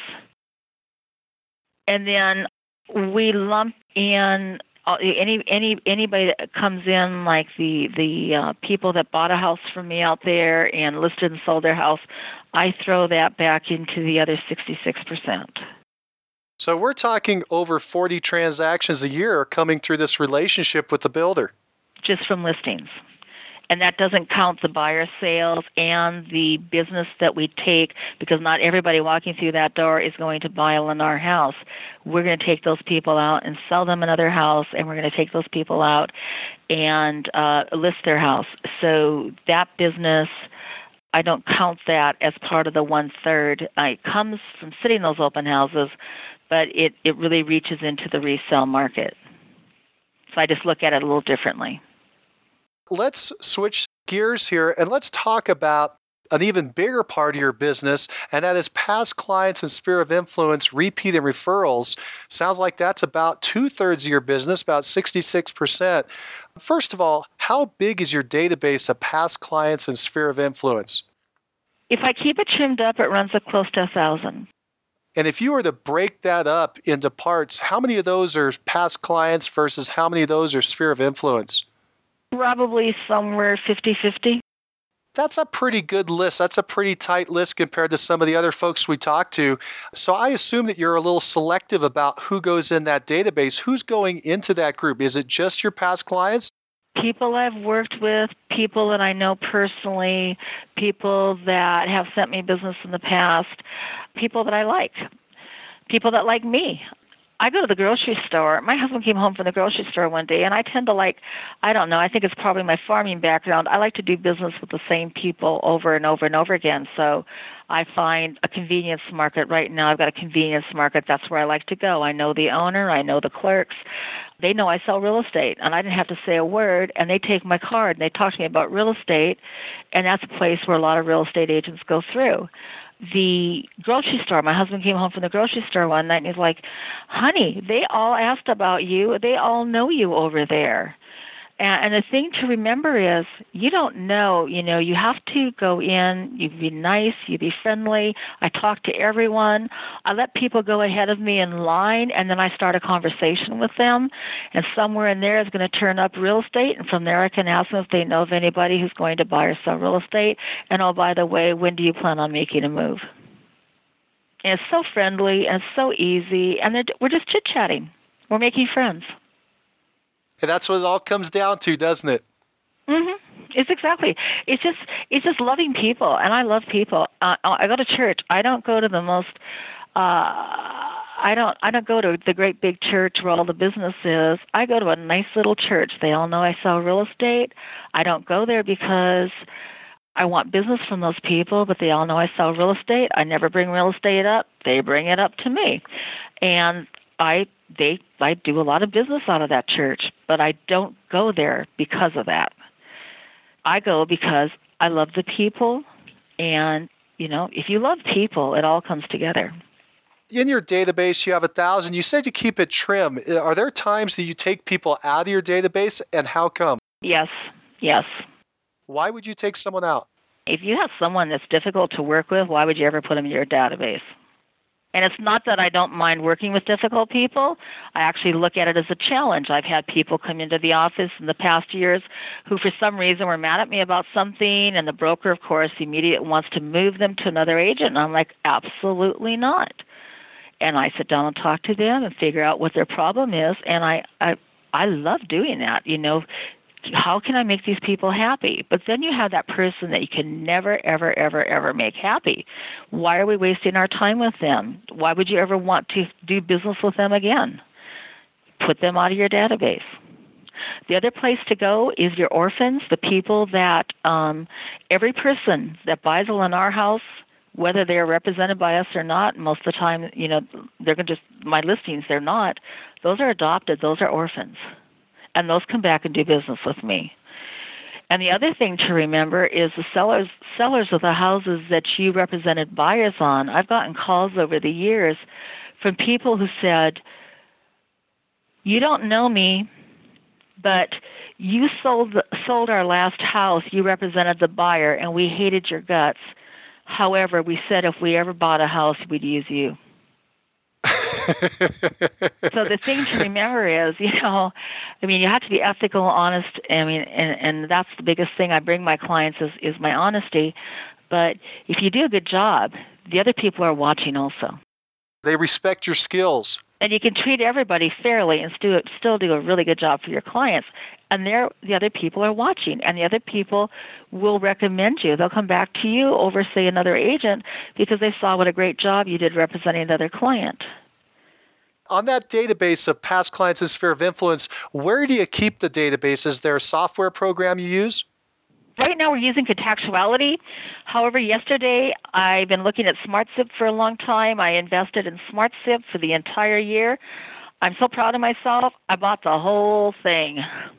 And then we lump in any any anybody that comes in, like the the uh, people that bought a house from me out there and listed and sold their house. I throw that back into the other sixty-six percent. So we're talking over forty transactions a year are coming through this relationship with the builder. Just from listings. And that doesn't count the buyer sales and the business that we take, because not everybody walking through that door is going to buy a Lennar house. We're going to take those people out and sell them another house, and we're going to take those people out and uh, list their house. So that business, I don't count that as part of the one-third. Uh, it comes from sitting in those open houses, but it, it really reaches into the resale market. So I just look at it a little differently. Let's switch gears here and let's talk about an even bigger part of your business, and that is past clients and sphere of influence, repeat and referrals. Sounds like that's about two-thirds of your business, about sixty-six percent. First of all, how big is your database of past clients and sphere of influence? If I keep it trimmed up, it runs up close to a thousand. And if you were to break that up into parts, how many of those are past clients versus how many of those are sphere of influence? Probably somewhere fifty-fifty. That's a pretty good list. That's a pretty tight list compared to some of the other folks we talked to. So I assume that you're a little selective about who goes in that database. Who's going into that group? Is it just your past clients? People I've worked with, people that I know personally, people that have sent me business in the past, people that I like, people that like me. I go to the grocery store. My husband came home from the grocery store one day, and I tend to like, I don't know, I think it's probably my farming background. I like to do business with the same people over and over and over again. So I find a convenience market. Right now I've got a convenience market. That's where I like to go. I know the owner. I know the clerks. They know I sell real estate, and I didn't have to say a word, and they take my card, and they talk to me about real estate, and that's a place where a lot of real estate agents go through. The grocery store, my husband came home from the grocery store one night and he's like, honey, they all asked about you. They all know you over there. And, and the thing to remember is you don't know, you know, you have to go in, you be nice, you be friendly. I talk to everyone. I let people go ahead of me in line, and then I start a conversation with them. And somewhere in there is going to turn up real estate, and from there I can ask them if they know of anybody who's going to buy or sell real estate. And oh, by the way, when do you plan on making a move? And it's so friendly and it's so easy, and we're just chit-chatting. We're making friends. And that's what it all comes down to, doesn't it? Mhm. It's exactly. It's just it's just loving people, and I love people. Uh, I go to church. I don't go to the most. Uh, I don't. I don't go to the great big church where all the business is. I go to a nice little church. They all know I sell real estate. I don't go there because I want business from those people, but they all know I sell real estate. I never bring real estate up. They bring it up to me, and I. They, I do a lot of business out of that church, but I don't go there because of that. I go because I love the people, and, you know, if you love people, it all comes together. In your database, you have a thousand. You said you keep it trim. Are there times that you take people out of your database, and how come? Yes, yes. Why would you take someone out? If you have someone that's difficult to work with, why would you ever put them in your database? And it's not that I don't mind working with difficult people. I actually look at it as a challenge. I've had people come into the office in the past years who for some reason were mad at me about something, and the broker, of course, immediately wants to move them to another agent. And I'm like, absolutely not. And I sit down and talk to them and figure out what their problem is, and I, I, I love doing that, you know. How can I make these people happy? But then you have that person that you can never, ever, ever, ever make happy. Why are we wasting our time with them? Why would you ever want to do business with them again? Put them out of your database. The other place to go is your orphans, the people that um, every person that buys a Lennar house, whether they're represented by us or not, most of the time, you know, they're going to just, my listings, they're not. Those are adopted. Those are orphans. And those come back and do business with me. And the other thing to remember is the sellers sellers of the houses that you represented buyers on. I've gotten calls over the years from people who said, you don't know me, but you sold sold our last house. You represented the buyer, and we hated your guts. However, we said if we ever bought a house, we'd use you. So the thing to remember is, you know, I mean, you have to be ethical, honest. I mean, and, and that's the biggest thing I bring my clients is, is my honesty. But if you do a good job, the other people are watching also. They respect your skills. And you can treat everybody fairly and still, still do a really good job for your clients. And they're, the other people are watching, and the other people will recommend you. They'll come back to you over, say, another agent because they saw what a great job you did representing another client. On that database of past clients in sphere of influence, where do you keep the database? Is there a software program you use? Right now we're using Contactuality. However, yesterday I've been looking at SmartZip for a long time. I invested in SmartZip for the entire year. I'm so proud of myself. I bought the whole thing.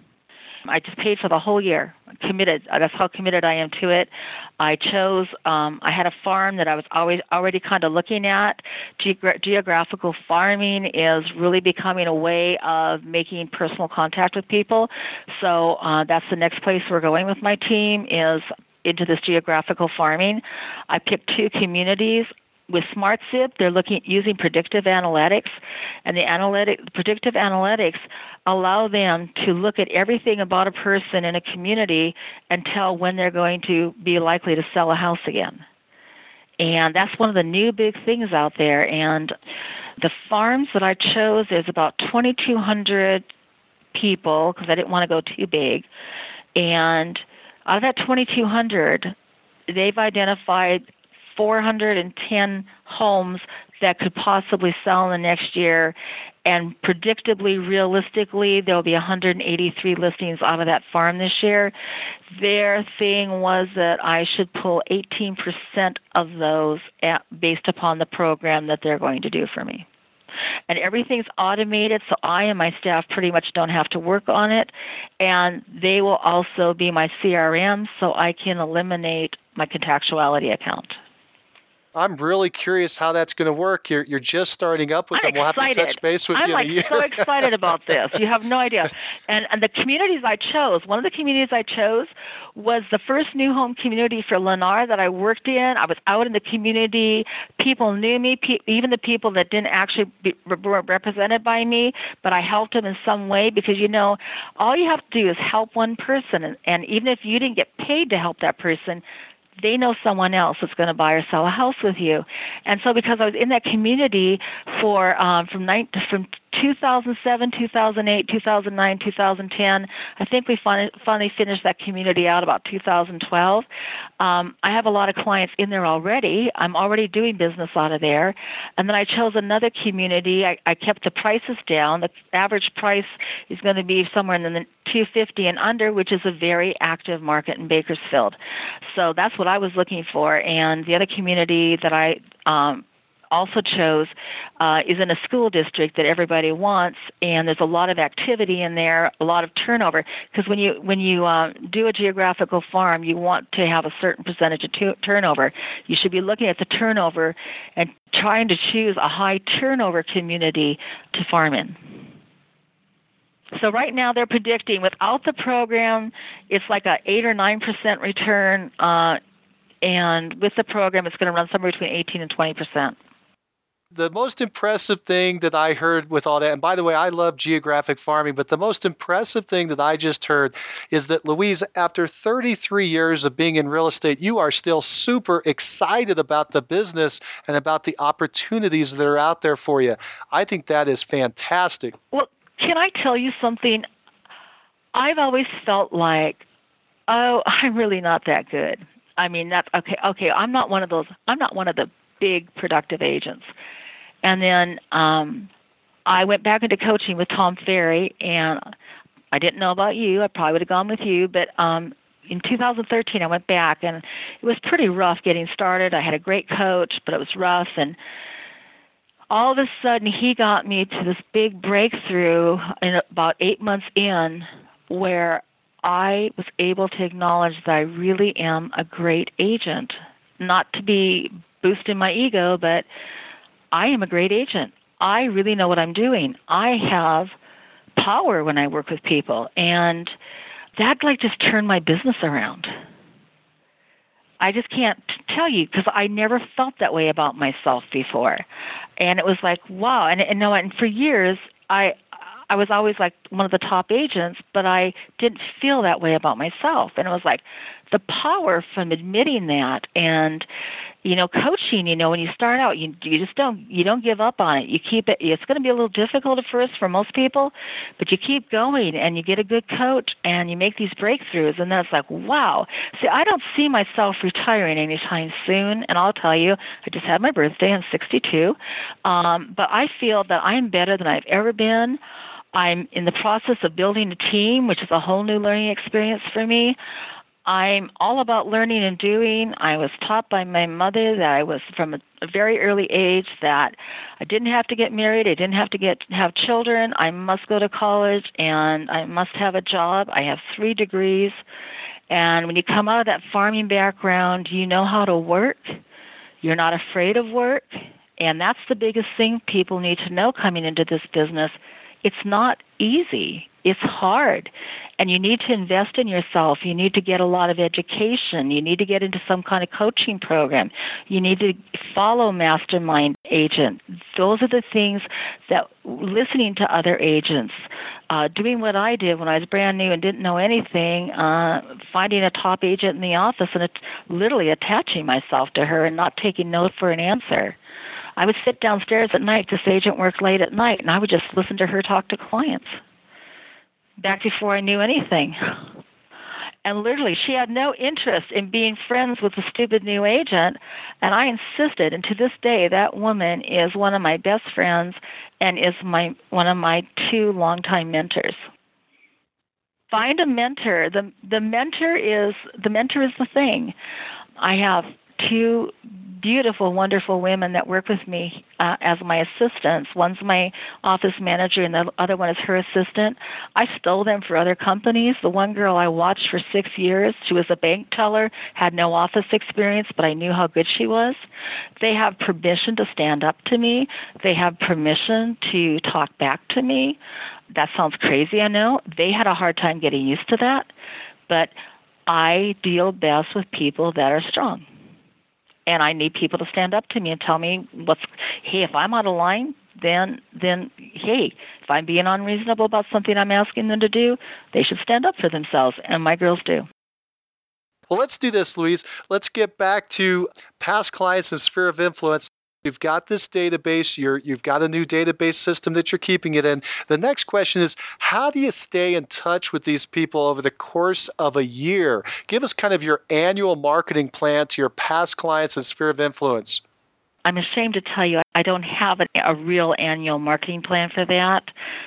I just paid for the whole year. I'm committed. That's how committed I am to it. I chose, um, I had a farm that I was always already kind of looking at. Geogra- geographical farming is really becoming a way of making personal contact with people. So uh, that's the next place we're going with my team is into this geographical farming. I picked two communities. With SmartZip, they're looking using predictive analytics, and the analytic predictive analytics allow them to look at everything about a person in a community and tell when they're going to be likely to sell a house again. And that's one of the new big things out there. And the farms that I chose, there's about twenty-two hundred people because I didn't want to go too big. And out of that twenty-two hundred, they've identified four hundred ten homes that could possibly sell in the next year, and predictably, realistically, there will be one hundred eighty-three listings out of that farm this year. Their thing was that I should pull eighteen percent of those at, based upon the program that they're going to do for me. And everything's automated, so I and my staff pretty much don't have to work on it. And they will also be my C R M, so I can eliminate my Contactuality account. I'm really curious how that's going to work. You're you're just starting up with I'm them. We'll excited. have to touch base with I'm you like in a year. so excited about this. You have no idea. And and the communities I chose, one of the communities I chose was the first new home community for Lennar that I worked in. I was out in the community. People knew me, pe- even the people that didn't actually be, were represented by me, but I helped them in some way because, you know, all you have to do is help one person. And, and even if you didn't get paid to help that person, they know someone else that's going to buy or sell a house with you. And so because I was in that community for um, from, nine, from two thousand seven, two thousand eight, two thousand nine, two thousand ten, I think we finally, finally finished that community out about two thousand twelve. Um, I have a lot of clients in there already. I'm already doing business out of there. And then I chose another community. I, I kept the prices down. The average price is going to be somewhere in the two hundred fifty and under, which is a very active market in Bakersfield. So that's what I was looking for. And the other community that I um, also chose uh, is in a school district that everybody wants, and there's a lot of activity in there, a lot of turnover. Because when you when you uh, do a geographical farm, you want to have a certain percentage of t- turnover. You should be looking at the turnover and trying to choose a high turnover community to farm in. So right now they're predicting without the program, it's like a eight or nine percent return, uh, and with the program, it's going to run somewhere between eighteen and twenty percent. The most impressive thing that I heard with all that, and by the way, I love geographic farming, but the most impressive thing that I just heard is that, Louise, after thirty-three years of being in real estate, you are still super excited about the business and about the opportunities that are out there for you. I think that is fantastic. Well, can I tell you something? I've always felt like, oh, I'm really not that good. I mean, that's okay. Okay, I'm not one of those. I'm not one of the big productive agents. And then um, I went back into coaching with Tom Ferry, and I didn't know about you. I probably would have gone with you, but um, in two thousand thirteen, I went back, and it was pretty rough getting started. I had a great coach, but it was rough, and all of a sudden, he got me to this big breakthrough in about eight months in, where I was able to acknowledge that I really am a great agent. Not to be boosting my ego, but I am a great agent. I really know what I'm doing. I have power when I work with people. And that like just turned my business around. I just can't tell you because I never felt that way about myself before. And it was like, wow. And, and, no, and for years, I I was always like one of the top agents, but I didn't feel that way about myself. And it was like the power from admitting that and, you know, coaching, you know, when you start out, you you just don't, you don't give up on it. You keep it, it's going to be a little difficult at first for most people, but you keep going and you get a good coach and you make these breakthroughs. And then it's like, wow. See, I don't see myself retiring anytime soon. And I'll tell you, I just had my birthday. I'm sixty-two. Um, but I feel that I'm better than I've ever been. I'm in the process of building a team, which is a whole new learning experience for me. I'm all about learning and doing. I was taught by my mother that I was from a, a very early age that I didn't have to get married. I didn't have to get have children. I must go to college and I must have a job. I have three degrees. And when you come out of that farming background, you know how to work. You're not afraid of work. And that's the biggest thing people need to know coming into this business. It's not easy. It's hard. And you need to invest in yourself. You need to get a lot of education. You need to get into some kind of coaching program. You need to follow Mastermind Agent. Those are the things that listening to other agents, uh, doing what I did when I was brand new and didn't know anything, uh, finding a top agent in the office and it, literally attaching myself to her and not taking no for an answer. I would sit downstairs at night. This agent worked late at night, and I would just listen to her talk to clients back before I knew anything. And literally, she had no interest in being friends with a stupid new agent, and I insisted. And to this day, that woman is one of my best friends and is my one of my two longtime mentors. Find a mentor. The the mentor is the mentor is the thing. I have two beautiful, wonderful women that work with me uh, as my assistants. One's my office manager and the other one is her assistant. I stole them for other companies. The one girl I watched for six years, she was a bank teller, had no office experience, but I knew how good she was. They have permission to stand up to me. They have permission to talk back to me. That sounds crazy, I know. They had a hard time getting used to that, but I deal best with people that are strong. And I need people to stand up to me and tell me what's, hey, if I'm out of line, then, then hey, if I'm being unreasonable about something I'm asking them to do, they should stand up for themselves, and my girls do. Well, let's do this, Louise. Let's get back to past clients and sphere of influence. You've got this database, you're, you've got a new database system that you're keeping it in. The next question is, how do you stay in touch with these people over the course of a year? Give us kind of your annual marketing plan to your past clients and sphere of influence. I'm ashamed to tell you I don't have a, a real annual marketing plan for that.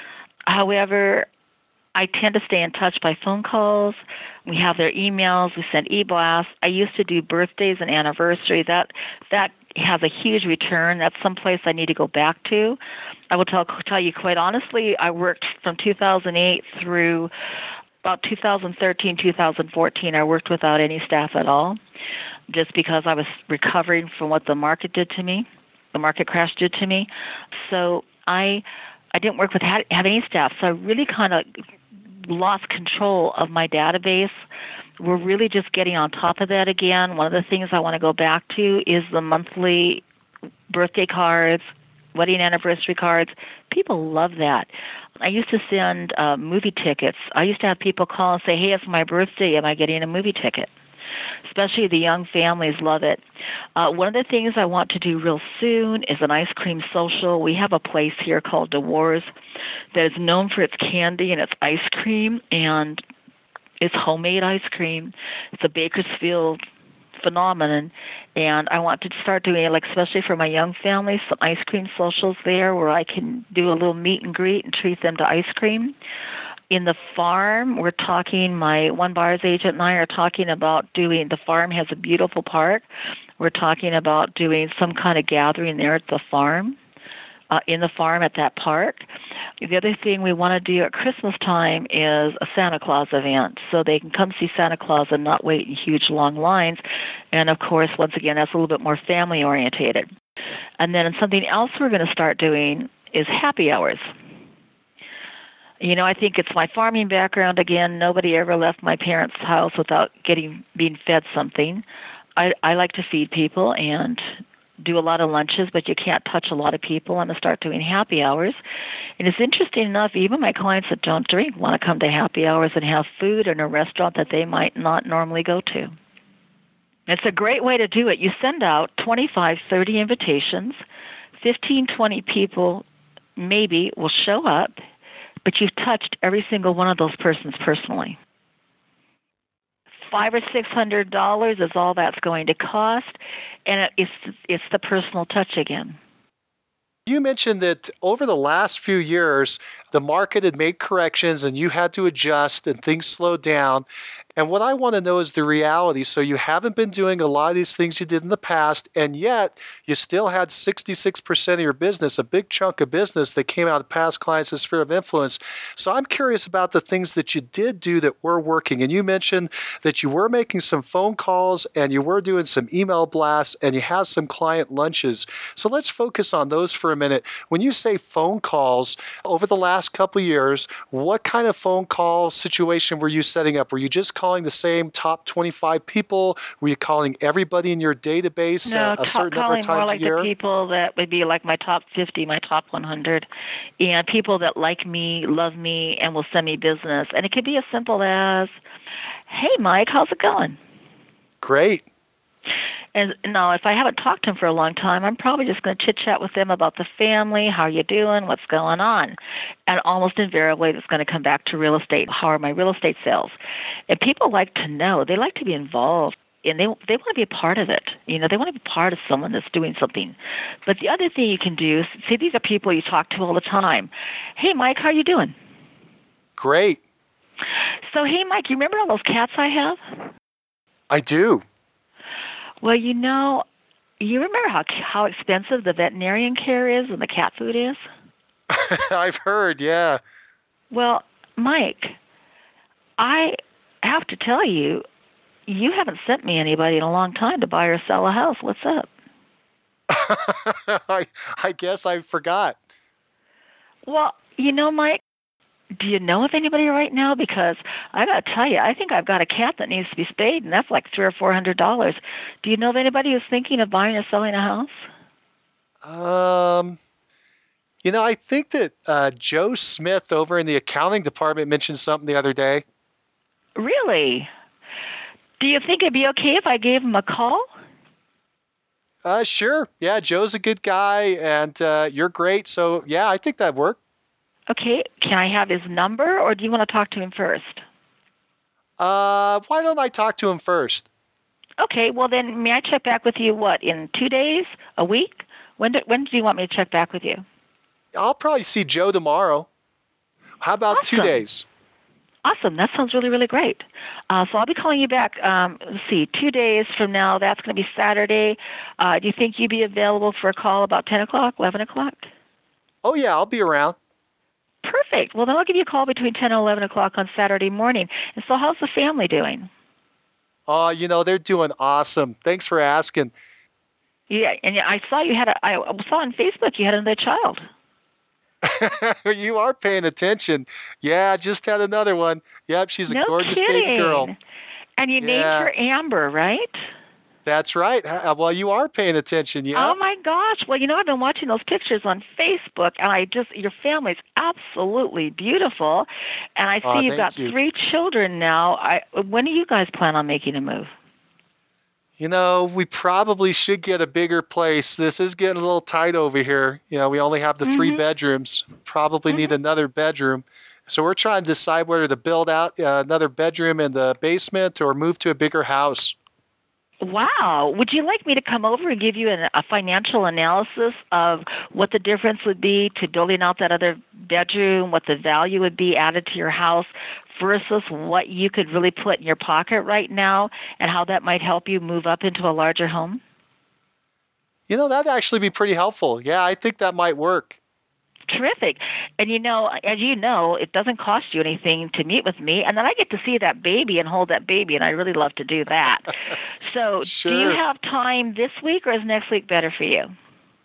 However, I tend to stay in touch by phone calls. We have their emails. We send e-blasts. I used to do birthdays and anniversary. That that has a huge return. That's someplace I need to go back to. I will tell tell you quite honestly, I worked from two thousand eight through about two thousand thirteen, two thousand fourteen. I worked without any staff at all, just because I was recovering from what the market did to me, the market crash did to me. So I I didn't work with have any staff. So I really kind of lost control of my database. We're really just getting on top of that again. One of the things I want to go back to is the monthly birthday cards, wedding anniversary cards. People love that. I used to send uh, movie tickets. I used to have people call and say, hey, it's my birthday. Am I getting a movie ticket? Especially the young families love it. Uh, one of the things I want to do real soon is an ice cream social. We have a place here called DeWars that is known for its candy and its ice cream, and it's homemade ice cream. It's a Bakersfield phenomenon, and I want to start doing it, like especially for my young families, some ice cream socials there where I can do a little meet and greet and treat them to ice cream. In the farm, we're talking, my one buyer's agent and I are talking about doing, the farm has a beautiful park. We're talking about doing some kind of gathering there at the farm, uh, in the farm at that park. The other thing we want to do at Christmas time is a Santa Claus event, so they can come see Santa Claus and not wait in huge long lines. And of course, once again, that's a little bit more family orientated. And then something else we're going to start doing is happy hours. You know, I think it's my farming background again. Nobody ever left my parents' house without getting being fed something. I, I like to feed people and do a lot of lunches, but you can't touch a lot of people. I'm going to start doing happy hours. And it's interesting enough, even my clients that don't drink want to come to happy hours and have food in a restaurant that they might not normally go to. It's a great way to do it. You send out twenty-five, thirty invitations. fifteen, twenty people maybe will show up, but you've touched every single one of those persons personally. Five or six hundred dollars is all that's going to cost, and it's it's the personal touch again. You mentioned that over the last few years, the market had made corrections and you had to adjust and things slowed down. And what I want to know is the reality. So you haven't been doing a lot of these things you did in the past, and yet you still had sixty-six percent of your business, a big chunk of business that came out of past clients' sphere of influence. So I'm curious about the things that you did do that were working. And you mentioned that you were making some phone calls and you were doing some email blasts and you had some client lunches. So let's focus on those for a minute. When you say phone calls, over the last couple of years, what kind of phone call situation were you setting up? Were you just calling the same top twenty-five people? Were you calling everybody in your database no, a, a t- certain number of times more like a year? The people that would be like my top fifty, my top one hundred, and people that like me, love me, and will send me business. And it could be as simple as, hey, Mike, how's it going? Great. And now, if I haven't talked to them for a long time, I'm probably just going to chit-chat with them about the family, how you doing, what's going on. And almost invariably, it's going to come back to real estate. How are my real estate sales? And people like to know. They like to be involved, and they they want to be a part of it. You know, they want to be part of someone that's doing something. But the other thing you can do is, see, these are people you talk to all the time. Hey, Mike, how are you doing? Great. So, hey, Mike, you remember all those cats I have? I do. Well, you know, you remember how how expensive the veterinarian care is and the cat food is? I've heard, yeah. Well, Mike, I have to tell you, you haven't sent me anybody in a long time to buy or sell a house. What's up? I, I guess I forgot. Well, you know, Mike, do you know of anybody right now? Because I got to tell you, I think I've got a cat that needs to be spayed, and that's like three or four hundred dollars. Do you know of anybody who's thinking of buying or selling a house? Um, you know, I think that uh, Joe Smith over in the accounting department mentioned something the other day. Really? Do you think it'd be okay if I gave him a call? Uh, sure. Yeah, Joe's a good guy, and uh, you're great. So, yeah, I think that'd work. Okay, can I have his number, or do you want to talk to him first? Uh, why don't I talk to him first? Okay, well then, may I check back with you, what, in two days, a week? When do, when do you want me to check back with you? I'll probably see Joe tomorrow. How about Awesome. two days? Awesome, that sounds really, really great. Uh, so I'll be calling you back, um, let's see, two days from now. That's going to be Saturday. Uh, do you think you'd be available for a call about ten o'clock, eleven o'clock? Oh, yeah, I'll be around. Perfect. Well, then I'll give you a call between ten and eleven o'clock on Saturday morning. And so how's the family doing? Oh, you know, they're doing awesome. Thanks for asking. Yeah, and I saw you had a, I saw on Facebook you had another child. You are paying attention. Yeah, just had another one. Yep, she's a No gorgeous kidding. baby girl. And you Yeah. named her Amber, right? That's right. Uh, Well, you are paying attention, yeah. Oh my gosh! Well, you know, I've been watching those pictures on Facebook, and I just—your family's absolutely beautiful, and I see Aw, you've thank got you. three children now. I, when do you guys plan on making a move? You know, we probably should get a bigger place. This is getting a little tight over here. You know, we only have the three Mhm. bedrooms. Probably need another bedroom. So we're trying to decide whether to build out uh, another bedroom in the basement or move to a bigger house. Wow! Would you like me to come over and give you an, a financial analysis of what the difference would be to building out that other bedroom, what the value would be added to your house versus what you could really put in your pocket right now, and how that might help you move up into a larger home? You know, that'd actually be pretty helpful. Yeah, I think that might work. Terrific. And you know, as you know, it doesn't cost you anything to meet with me, and then I get to see that baby and hold that baby, and I really love to do that. So do you Sure. have time this week, or is next week better for you?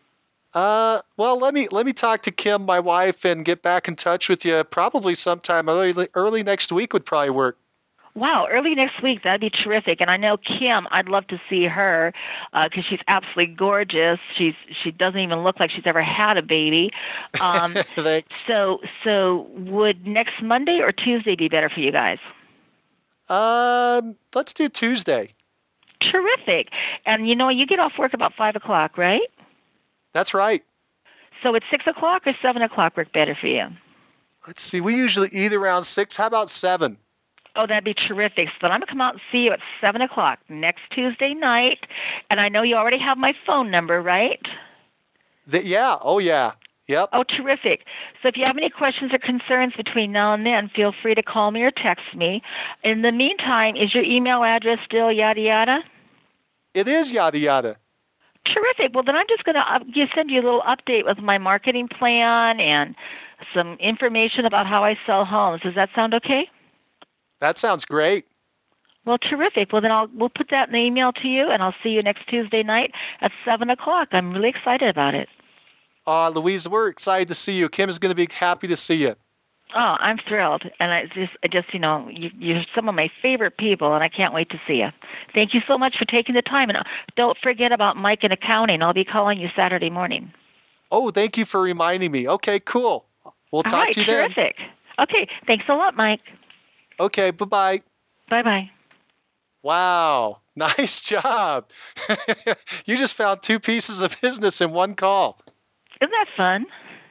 Uh, well, let me let me talk to Kim, my wife, and get back in touch with you. Probably sometime early early next week would probably work. Wow, early next week, that'd be terrific. And I know Kim, I'd love to see her because uh, she's absolutely gorgeous. She's she doesn't even look like she's ever had a baby. Um, Thanks. So, so would next Monday or Tuesday be better for you guys? Um, let's do Tuesday. Terrific. And you know, you get off work about five o'clock, right? That's right. So it's six o'clock or seven o'clock work better for you? Let's see. We usually eat around six. How about seven? Oh, that'd be terrific. So then I'm going to come out and see you at seven o'clock next Tuesday night. And I know you already have my phone number, right? The, yeah. Oh, yeah. Yep. Oh, terrific. So if you have any questions or concerns between now and then, feel free to call me or text me. In the meantime, is your email address still yada yada? It is yada yada. Terrific. Well, then I'm just going to send you a little update with my marketing plan and some information about how I sell homes. Does that sound okay? That sounds great. Well, terrific. Well, then I'll we'll put that in the email to you, and I'll see you next Tuesday night at seven o'clock. I'm really excited about it. Uh, Louise, we're excited to see you. Kim is going to be happy to see you. Oh, I'm thrilled. And I just, I just you know, you, you're some of my favorite people, and I can't wait to see you. Thank you so much for taking the time. And don't forget about Mike in accounting. I'll be calling you Saturday morning. Oh, thank you for reminding me. Okay, cool. We'll talk All right, to you terrific. then. Okay, thanks a lot, Mike. Okay, bye-bye. Bye-bye. Wow, nice job. You just found two pieces of business in one call. Isn't that fun?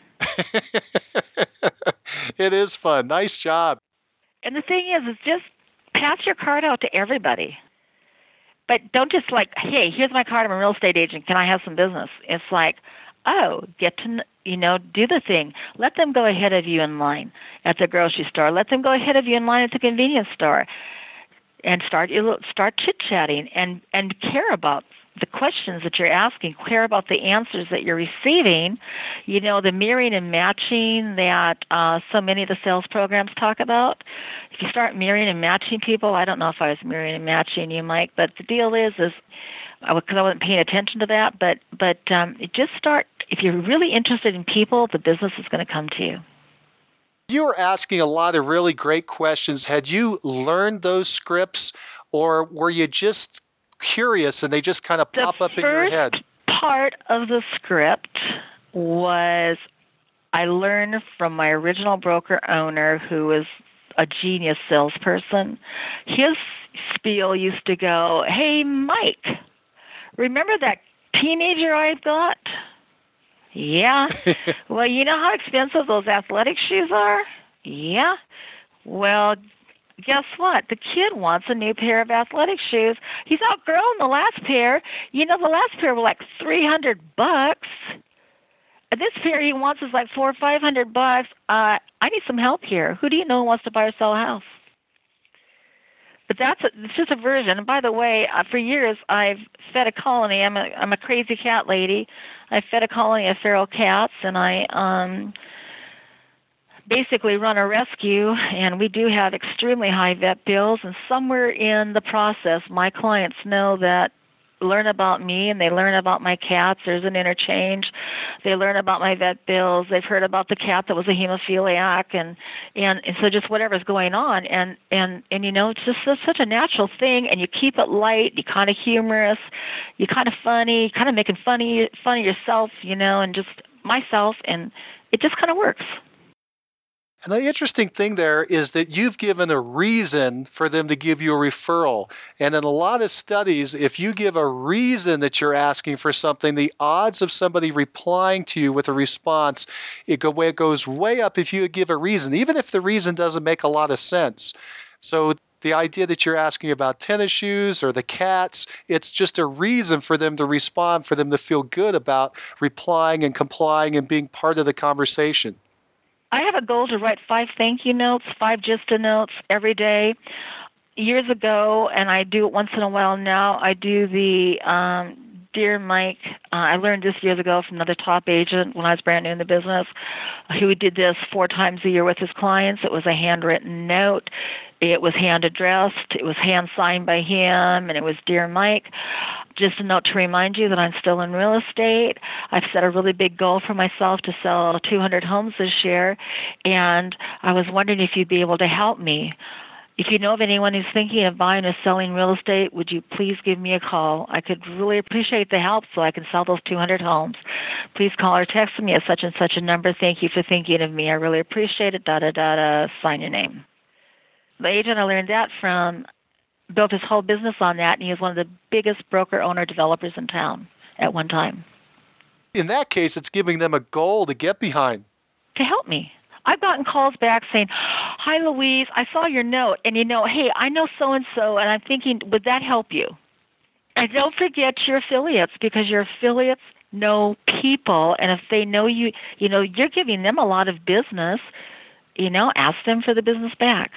It is fun. Nice job. And the thing is, is just pass your card out to everybody. But don't just like, hey, here's my card. I'm a real estate agent. Can I have some business? It's like, oh, get to, you know, do the thing. Let them go ahead of you in line at the grocery store. Let them go ahead of you in line at the convenience store. And start start chit-chatting and, and care about the questions that you're asking, care about the answers that you're receiving. You know, the mirroring and matching that uh, so many of the sales programs talk about. If you start mirroring and matching people, I don't know if I was mirroring and matching you, Mike, but the deal is, is because I wasn't paying attention to that, but, but um, just start, if you're really interested in people, the business is going to come to you. You were asking a lot of really great questions. Had you learned those scripts, or were you just curious and they just kind of pop the up in your head? The first part of the script was I learned from my original broker owner, who was a genius salesperson. His spiel used to go, hey, Mike, remember that teenager I've got? Yeah. Well, you know how expensive those athletic shoes are? Yeah. Well, guess what? The kid wants a new pair of athletic shoes. He's outgrown the last pair. You know, the last pair were like three hundred bucks. This pair he wants is like four or five hundred bucks. Uh, I need some help here. Who do you know who wants to buy or sell a house? But that's a, it's just a version. And by the way, uh, for years I've fed a colony. I'm a I'm a crazy cat lady. I fed a colony of feral cats, and I um, basically run a rescue. And we do have extremely high vet bills. And somewhere in the process, my clients know that learn about me and they learn about my cats. There's an interchange. They learn about my vet bills. They've heard about the cat that was a hemophiliac, and and, and so just whatever's going on. And, and, and you know, it's just it's such a natural thing, and you keep it light, you kind of humorous, you kind of funny, kind of making funny, fun of yourself, you know, and just myself, and it just kind of works. And the interesting thing there is that you've given a reason for them to give you a referral. And in a lot of studies, if you give a reason that you're asking for something, the odds of somebody replying to you with a response, it, go, it goes way up if you give a reason, even if the reason doesn't make a lot of sense. So the idea that you're asking about tennis shoes or the cats, it's just a reason for them to respond, for them to feel good about replying and complying and being part of the conversation. I have a goal to write five thank you notes, five Gista notes every day. Years ago, and I do it once in a while now, I do the um, Dear Mike. Uh, I learned this years ago from another top agent when I was brand new in the business, who did this four times a year with his clients. It was a handwritten note. It was hand addressed. It was hand signed by him, and it was Dear Mike. Just a note to remind you that I'm still in real estate. I've set a really big goal for myself to sell two hundred homes this year, and I was wondering if you'd be able to help me. If you know of anyone who's thinking of buying or selling real estate, would you please give me a call? I could really appreciate the help so I can sell those two hundred homes. Please call or text me at such and such a number. Thank you for thinking of me. I really appreciate it. Da da da da. Sign your name. The agent I learned that from built his whole business on that, and he was one of the biggest broker-owner developers in town at one time. In that case, it's giving them a goal to get behind. To help me. I've gotten calls back saying, "Hi, Louise, I saw your note, and you know, hey, I know so-and-so, and I'm thinking, would that help you?" And don't forget your affiliates, because your affiliates know people, and if they know you, you know, you're giving them a lot of business, you know, ask them for the business back.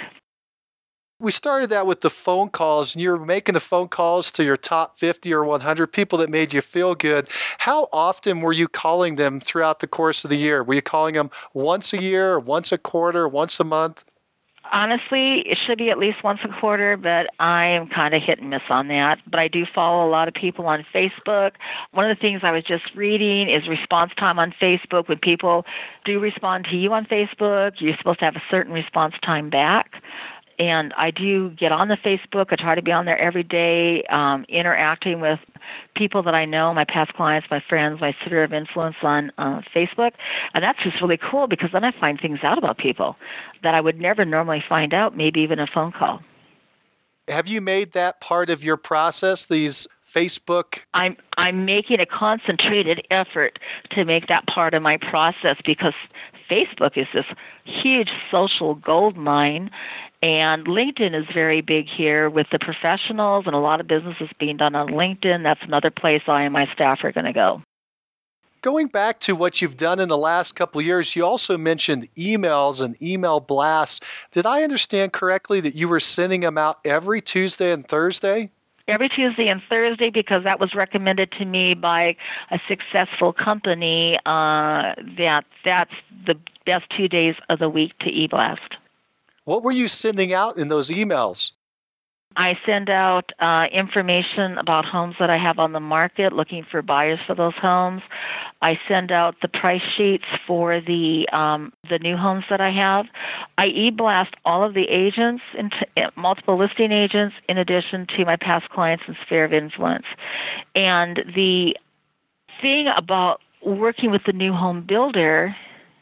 We started that with the phone calls, and you're making the phone calls to your top fifty or one hundred people that made you feel good. How often were you calling them throughout the course of the year? Were you calling them once a year, once a quarter, once a month? Honestly, it should be at least once a quarter, but I am kind of hit and miss on that. But I do follow a lot of people on Facebook. One of the things I was just reading is response time on Facebook. When people do respond to you on Facebook, you're supposed to have a certain response time back. And I do get on the Facebook. I try to be on there every day, um, interacting with people that I know, my past clients, my friends, my sphere of influence on uh, Facebook. And that's just really cool, because then I find things out about people that I would never normally find out, maybe even a phone call. Have you made that part of your process, these Facebook? I'm I'm making a concentrated effort to make that part of my process, because Facebook is this huge social gold mine, and LinkedIn is very big here with the professionals, and a lot of business is being done on LinkedIn. That's another place I and my staff are going to go. Going back to what you've done in the last couple of years, you also mentioned emails and email blasts. Did I understand correctly that you were sending them out every Tuesday and Thursday? Every Tuesday and Thursday, because that was recommended to me by a successful company, uh, that that's the best two days of the week to e-blast. What were you sending out in those emails? I send out uh, information about homes that I have on the market, looking for buyers for those homes. I send out the price sheets for the um, the new homes that I have. I e-blast all of the agents, into, multiple listing agents, in addition to my past clients and sphere of influence. And the thing about working with the new home builder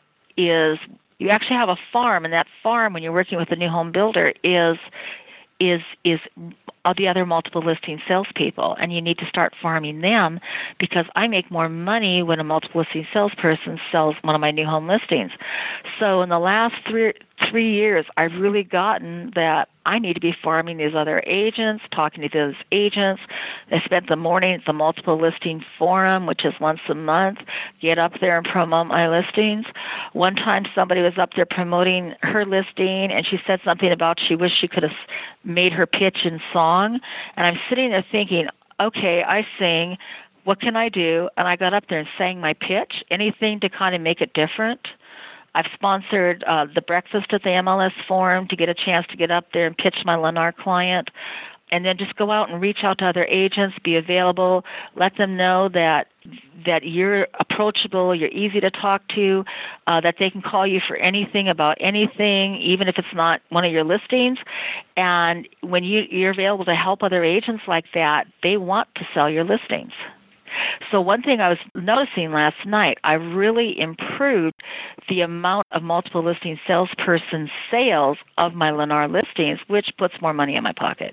is you actually have a farm, and that farm, when you're working with a new home builder, is is is all the other multiple listing salespeople, and you need to start farming them, because I make more money when a multiple listing salesperson sells one of my new home listings. So in the last three three years, I've really gotten that I need to be farming these other agents, talking to those agents. I spent the morning at the multiple listing forum, which is once a month, get up there and promote my listings. One time somebody was up there promoting her listing, and she said something about she wished she could have made her pitch in song. And I'm sitting there thinking, okay, I sing, what can I do? And I got up there and sang my pitch, anything to kind of make it different. I've sponsored uh, the breakfast at the M L S Forum to get a chance to get up there and pitch my Lennar client, and then just go out and reach out to other agents, be available, let them know that that you're approachable, you're easy to talk to, uh, that they can call you for anything about anything, even if it's not one of your listings. And when you, you're available to help other agents like that, they want to sell your listings. So one thing I was noticing last night, I really improved the amount of multiple listing salesperson sales of my Lennar listings, which puts more money in my pocket.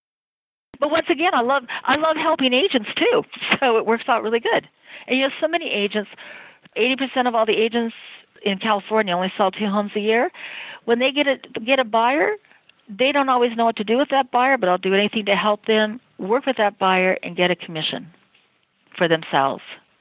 But once again, I love I love helping agents too, so it works out really good. And you know, so many agents, eighty percent of all the agents in California only sell two homes a year. When they get a get a buyer, they don't always know what to do with that buyer, but I'll do anything to help them work with that buyer and get a commission for themselves.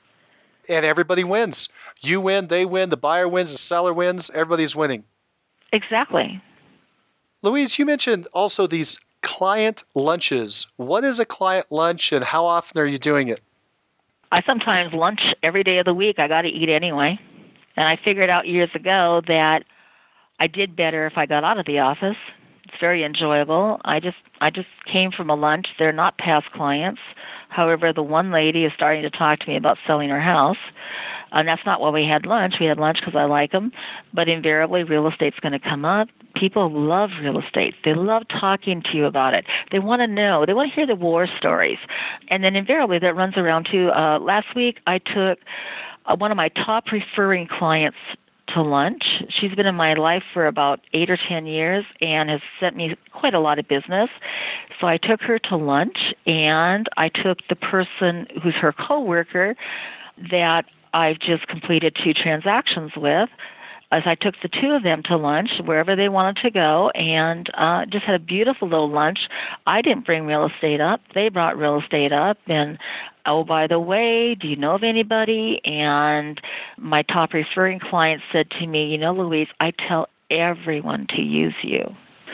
And everybody wins. You win, they win, the buyer wins, the seller wins, everybody's winning. Exactly. Louise, you mentioned also these client lunches. What is a client lunch, and how often are you doing it? I sometimes lunch every day of the week. I got to eat anyway. And I figured out years ago that I did better if I got out of the office. It's very enjoyable. I just I just came from a lunch. They're not past clients. However, the one lady is starting to talk to me about selling her house. And that's not why we had lunch. We had lunch because I like them. But invariably, real estate's going to come up. People love real estate. They love talking to you about it. They want to know. They want to hear the war stories. And then invariably, that runs around too. Uh, last week, I took uh, one of my top referring clients to lunch. She's been in my life for about eight or ten years and has sent me quite a lot of business. So I took her to lunch, and I took the person who's her coworker that I've just completed two transactions with. As I took the two of them to lunch, wherever they wanted to go, and uh, just had a beautiful little lunch. I didn't bring real estate up. They brought real estate up. And, oh, by the way, do you know of anybody? And my top referring client said to me, you know, Louise, I tell everyone to use you.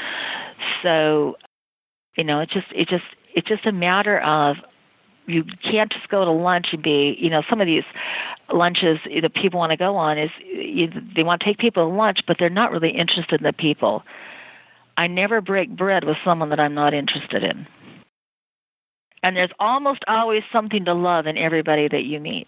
So, you know, it's just, it just, it's just a matter of, you can't just go to lunch and be, you know, some of these lunches that people want to go on is you, they want to take people to lunch, but they're not really interested in the people. I never break bread with someone that I'm not interested in. And there's almost always something to love in everybody that you meet.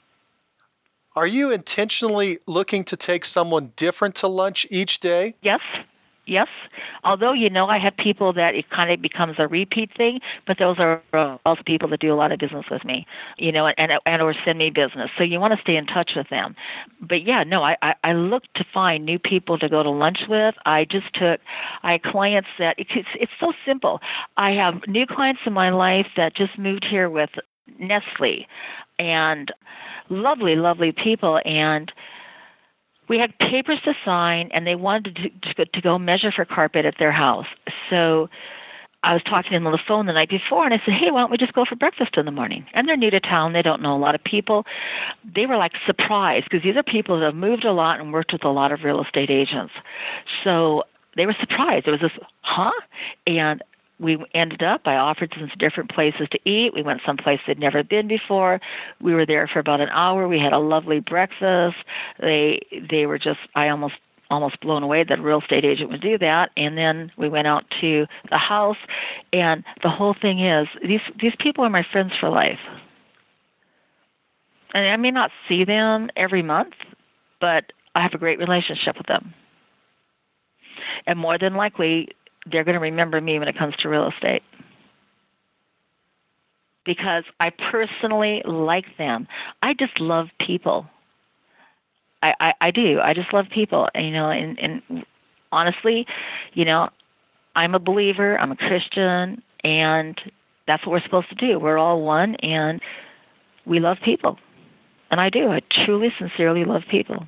Are you intentionally looking to take someone different to lunch each day? Yes. Yes, although, you know, I have people that it kind of becomes a repeat thing, but those are also people that do a lot of business with me, you know, and, and or send me business. So you want to stay in touch with them. But, yeah, no, I, I, I look to find new people to go to lunch with. I just took, I had clients that, it's, it's so simple. I have new clients in my life that just moved here with Nestle, and lovely, lovely people, and we had papers to sign, and they wanted to, to, to go measure for carpet at their house. So I was talking to them on the phone the night before, and I said, hey, why don't we just go for breakfast in the morning? And they're new to town. They don't know a lot of people. They were, like, surprised, because these are people that have moved a lot and worked with a lot of real estate agents. So they were surprised. It was this, huh? And we ended up, I offered them some different places to eat. We went someplace they'd never been before. We were there for about an hour. We had a lovely breakfast. They they were just, I almost almost blown away that a real estate agent would do that. And then we went out to the house. And the whole thing is, these these people are my friends for life. And I may not see them every month, but I have a great relationship with them. And more than likely, they're going to remember me when it comes to real estate, because I personally like them. I just love people. I, I, I do. I just love people. And, you know, and, and honestly, you know, I'm a believer. I'm a Christian, and that's what we're supposed to do. We're all one, and we love people. And I do. I truly, sincerely love people.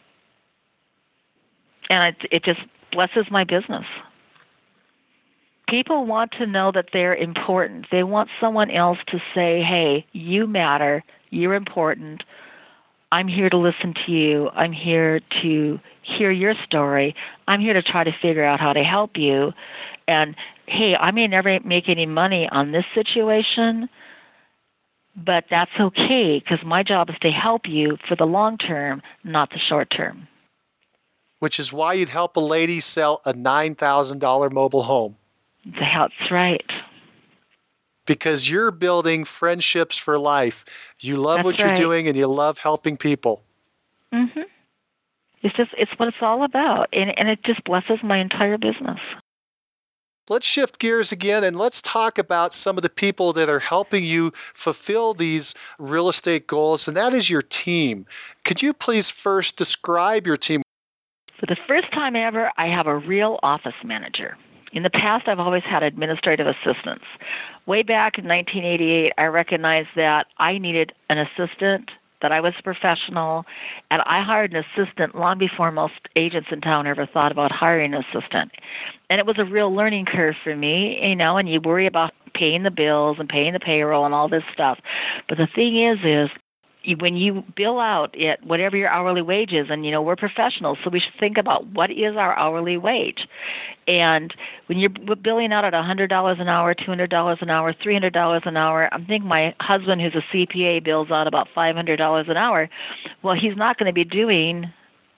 And it, it just blesses my business. People want to know that they're important. They want someone else to say, hey, you matter, you're important, I'm here to listen to you, I'm here to hear your story, I'm here to try to figure out how to help you, and hey, I may never make any money on this situation, but that's okay, because my job is to help you for the long term, not the short term. Which is why you'd help a lady sell a nine thousand dollars mobile home. That's right. Because you're building friendships for life. You love That's what you're right. doing, and you love helping people. Mm-hmm. It's just, it's what it's all about, and, and it just blesses my entire business. Let's shift gears again, and let's talk about some of the people that are helping you fulfill these real estate goals, and that is your team. Could you please first describe your team? For the first time ever, I have a real office manager. In the past, I've always had administrative assistants. Way back in nineteen eighty-eight, I recognized that I needed an assistant, that I was a professional, and I hired an assistant long before most agents in town ever thought about hiring an assistant. And it was a real learning curve for me, you know, and you worry about paying the bills and paying the payroll and all this stuff. But the thing is, is when you bill out at whatever your hourly wage is, and, you know, we're professionals, so we should think about what is our hourly wage. And when you're billing out at one hundred dollars an hour, two hundred dollars an hour, three hundred dollars an hour, I think my husband, who's a C P A, bills out about five hundred dollars an hour. Well, he's not going to be doing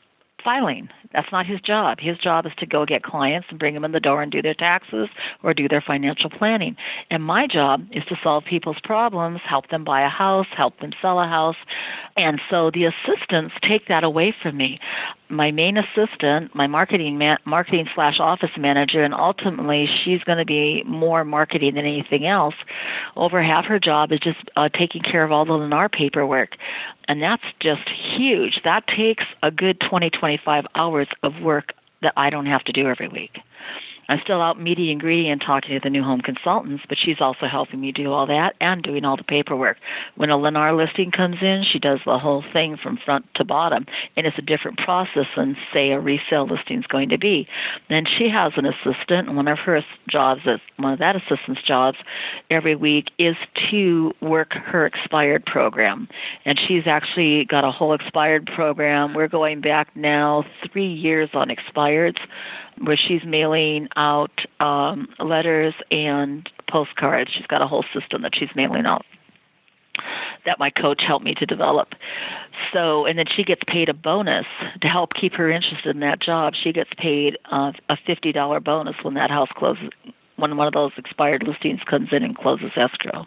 filing. That's not his job. His job is to go get clients and bring them in the door and do their taxes or do their financial planning. And my job is to solve people's problems, help them buy a house, help them sell a house. And so the assistants take that away from me. My main assistant, my marketing man, marketing slash office manager, and ultimately she's going to be more marketing than anything else. Over half her job is just uh, taking care of all the Lennar paperwork. And that's just huge. That takes a good twenty, twenty-five hours of work that I don't have to do every week. I'm still out meeting and greeting and talking to the new home consultants, but she's also helping me do all that and doing all the paperwork. When a Lennar listing comes in, she does the whole thing from front to bottom, and it's a different process than, say, a resale listing is going to be. Then she has an assistant, and one of her jobs, is, one of that assistant's jobs every week is to work her expired program. And she's actually got a whole expired program. We're going back now three years on expireds, where she's mailing out um, letters and postcards. She's got a whole system that she's mailing out that my coach helped me to develop. So, and then she gets paid a bonus to help keep her interested in that job. She gets paid uh, a fifty dollars bonus when that house closes, when one of those expired listings comes in and closes escrow.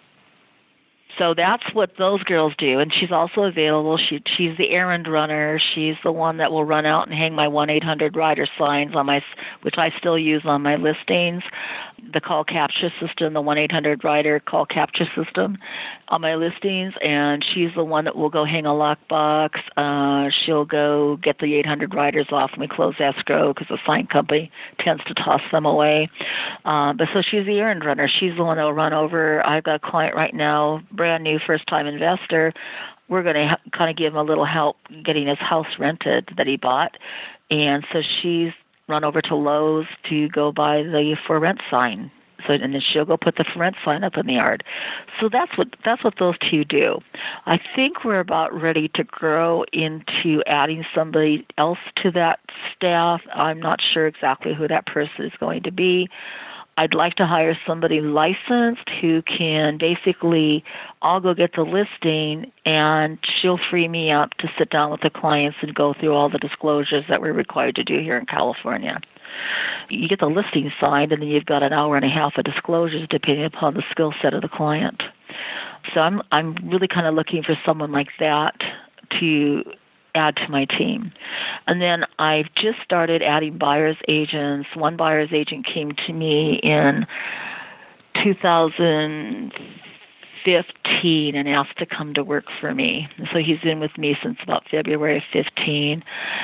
So that's what those girls do, and she's also available. She she's the errand runner. She's the one that will run out and hang my one eight hundred rider signs on my, which I still use on my listings. The call capture system, the one eight hundred rider call capture system on my listings, and she's the one that will go hang a lockbox. Uh, she'll go get the eight hundred riders off when we close escrow because the sign company tends to toss them away. Uh, but so she's the errand runner. She's the one that will run over. I've got a client right now, brand new first-time investor. We're going to ha- kind of give him a little help getting his house rented that he bought. And so she's run over to Lowe's to go buy the for rent sign. So, and then she'll go put the for rent sign up in the yard. So that's what that's what those two do. I think we're about ready to grow into adding somebody else to that staff. I'm not sure exactly who that person is going to be. I'd like to hire somebody licensed who can basically, I'll go get the listing and she'll free me up to sit down with the clients and go through all the disclosures that we're required to do here in California. You get the listing signed and then you've got an hour and a half of disclosures depending upon the skill set of the client. So I'm I'm really kind of looking for someone like that to add to my team. And then I've just started adding buyer's agents. One buyer's agent came to me in two thousand fifteen and asked to come to work for me. And so he's been with me since about February of fifteen.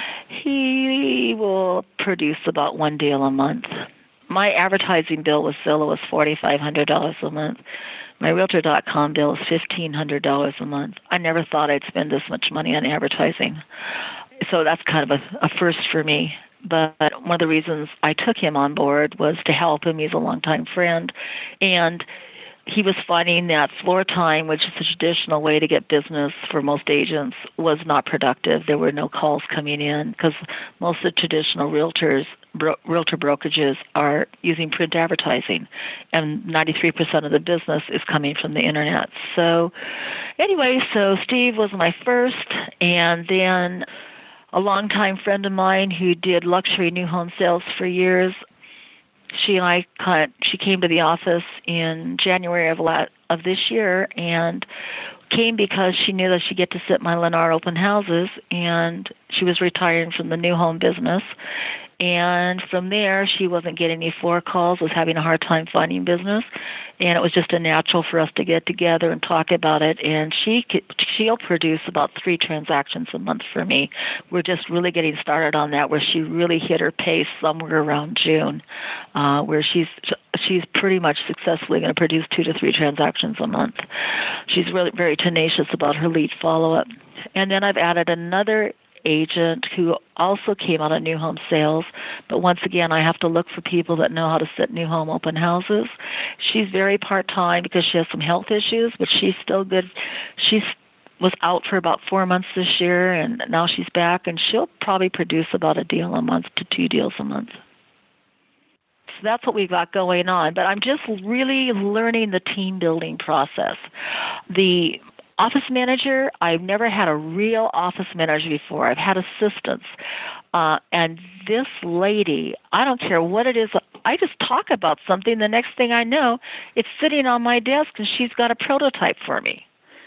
He will produce about one deal a month. My advertising bill with Zillow was four thousand five hundred dollars a month. My Realtor dot com bill is fifteen hundred dollars a month. I never thought I'd spend this much money on advertising. So that's kind of a, a first for me. But one of the reasons I took him on board was to help him. He's a longtime friend. And he was finding that floor time, which is a traditional way to get business for most agents, was not productive. There were no calls coming in because most of the traditional realtors, bro- realtor brokerages are using print advertising, and ninety-three percent of the business is coming from the internet. So anyway, so Steve was my first, and then a longtime friend of mine who did luxury new home sales for years, She and I cut, she came to the office in January of la- of this year and came because she knew that she'd get to sit in my Lennar open houses, and she was retiring from the new home business. And from there, she wasn't getting any floor calls, was having a hard time finding business, and it was just a natural for us to get together and talk about it. And she could, she'll produce about three transactions a month for me. We're just really getting started on that, where she really hit her pace somewhere around June, uh, where she's she's pretty much successfully going to produce two to three transactions a month. She's really very tenacious about her lead follow-up. And then I've added another agent who also came out of new home sales, but once again I have to look for people that know how to sit new home open houses. She's very part-time because she has some health issues, but she's still good. She's was out for about four months this year, and now she's back, and she'll probably produce about a deal a month to two deals a month. So that's what we've got going on, but I'm just really learning the team building process. The office manager, I've never had a real office manager before. I've had assistants. Uh, and this lady, I don't care what it is, I just talk about something. The next thing I know, it's sitting on my desk, and she's got a prototype for me.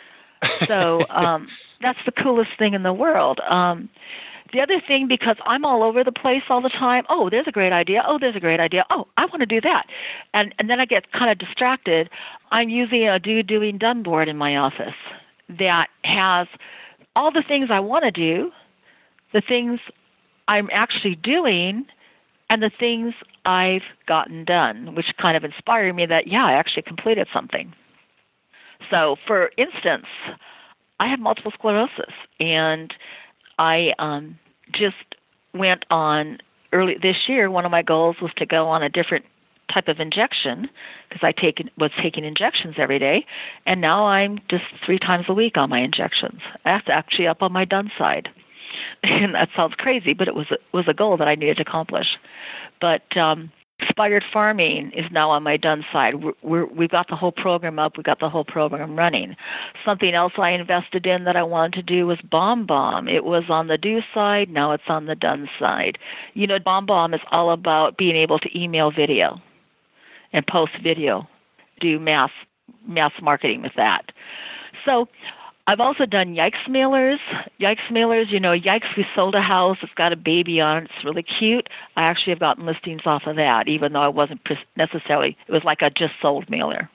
So um, that's the coolest thing in the world. Um, the other thing, because I'm all over the place all the time, oh, there's a great idea. Oh, there's a great idea. Oh, I want to do that. And and then I get kind of distracted. I'm using a do, doing, done board in my office that has all the things I want to do, the things I'm actually doing, and the things I've gotten done, which kind of inspired me that, yeah, I actually completed something. So, for instance, I have multiple sclerosis, and I um, just went on early this year. One of my goals was to go on a different type of injection because I take, was taking injections every day, and now I'm just three times a week on my injections. That's actually up on my done side. And that sounds crazy, but it was a, was a goal that I needed to accomplish. But um, Inspired Farming is now on my done side. We're, we're, we've got the whole program up. We've got the whole program running. Something else I invested in that I wanted to do was Bomb Bomb. It was on the do side. Now it's on the done side. You know, Bomb Bomb is all about being able to email video and post video, do mass mass marketing with that. So I've also done Yikes mailers. Yikes mailers, you know, Yikes, we sold a house. It's got a baby on it. It's really cute. I actually have gotten listings off of that, even though I wasn't necessarily, it was like a just sold mailer.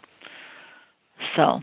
So,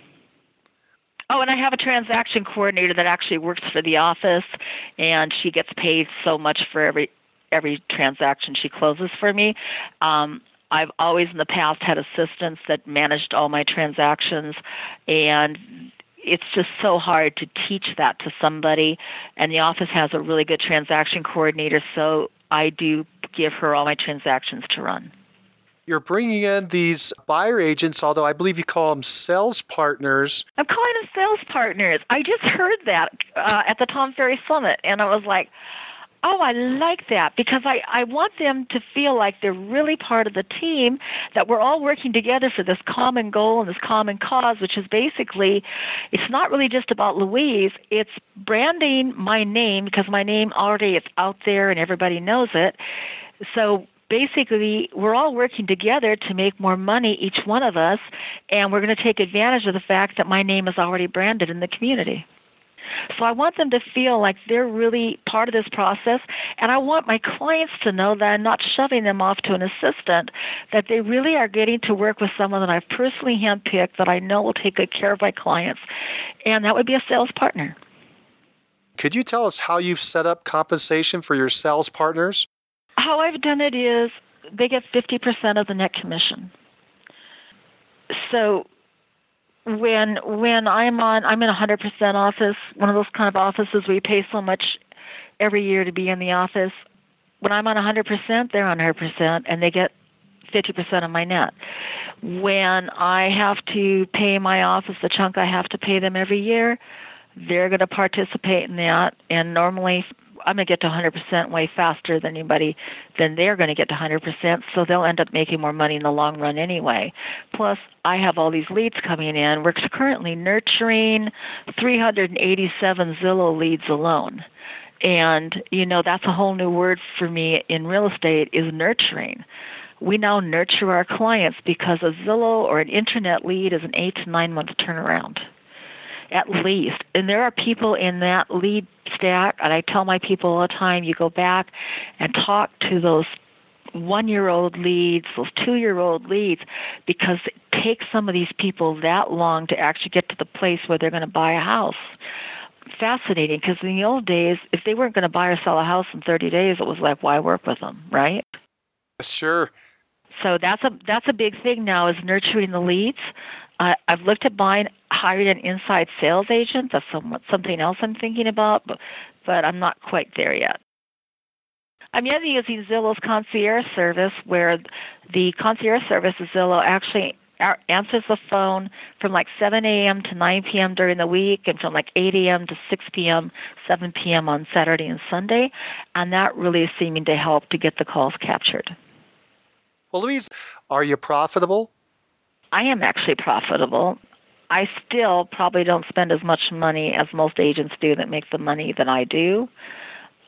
oh, and I have a transaction coordinator that actually works for the office, and she gets paid so much for every every transaction she closes for me. Um, I've always in the past had assistants that managed all my transactions, and it's just so hard to teach that to somebody, and the office has a really good transaction coordinator, so I do give her all my transactions to run. You're bringing in these buyer agents, although I believe you call them sales partners. I'm calling them sales partners. I just heard that uh, at the Tom Ferry Summit, and I was like, oh, I like that, because I, I want them to feel like they're really part of the team, that we're all working together for this common goal and this common cause, which is basically, it's not really just about Louise, it's branding my name, because my name already is out there and everybody knows it. So basically, we're all working together to make more money, each one of us, and we're going to take advantage of the fact that my name is already branded in the community. So I want them to feel like they're really part of this process, and I want my clients to know that I'm not shoving them off to an assistant, that they really are getting to work with someone that I've personally handpicked that I know will take good care of my clients, and that would be a sales partner. Could you tell us how you've set up compensation for your sales partners? How I've done it is they get fifty percent of the net commission. So When when I'm on, I'm in a one hundred percent office, one of those kind of offices where you pay so much every year to be in the office. When I'm on one hundred percent, they're on one hundred percent, and they get fifty percent of my net. When I have to pay my office the chunk I have to pay them every year, they're going to participate in that, and normally I'm going to get to one hundred percent way faster than anybody, then they're going to get to one hundred percent, so they'll end up making more money in the long run anyway. Plus, I have all these leads coming in. We're currently nurturing three hundred eighty-seven Zillow leads alone. And, you know, that's a whole new word for me in real estate, is nurturing. We now nurture our clients because a Zillow or an internet lead is an eight to nine month turnaround, at least. And there are people in that lead stack, and I tell my people all the time, you go back and talk to those one-year-old leads, those two-year-old leads, because it takes some of these people that long to actually get to the place where they're going to buy a house. Fascinating, because in the old days, if they weren't going to buy or sell a house in thirty days, it was like, why work with them, right? Sure. So that's a that's a big thing now, is nurturing the leads. Uh, I've looked at buying, hiring an inside sales agent. That's somewhat, something else I'm thinking about, but, but I'm not quite there yet. I'm yet using Zillow's concierge service, where the concierge service of Zillow actually answers the phone from like seven a.m. to nine p.m. during the week, and from like eight a.m. to six p.m., seven p.m. on Saturday and Sunday, and that really is seeming to help to get the calls captured. Well, Louise, are you profitable? I am actually profitable. I still probably don't spend as much money as most agents do that make the money that I do.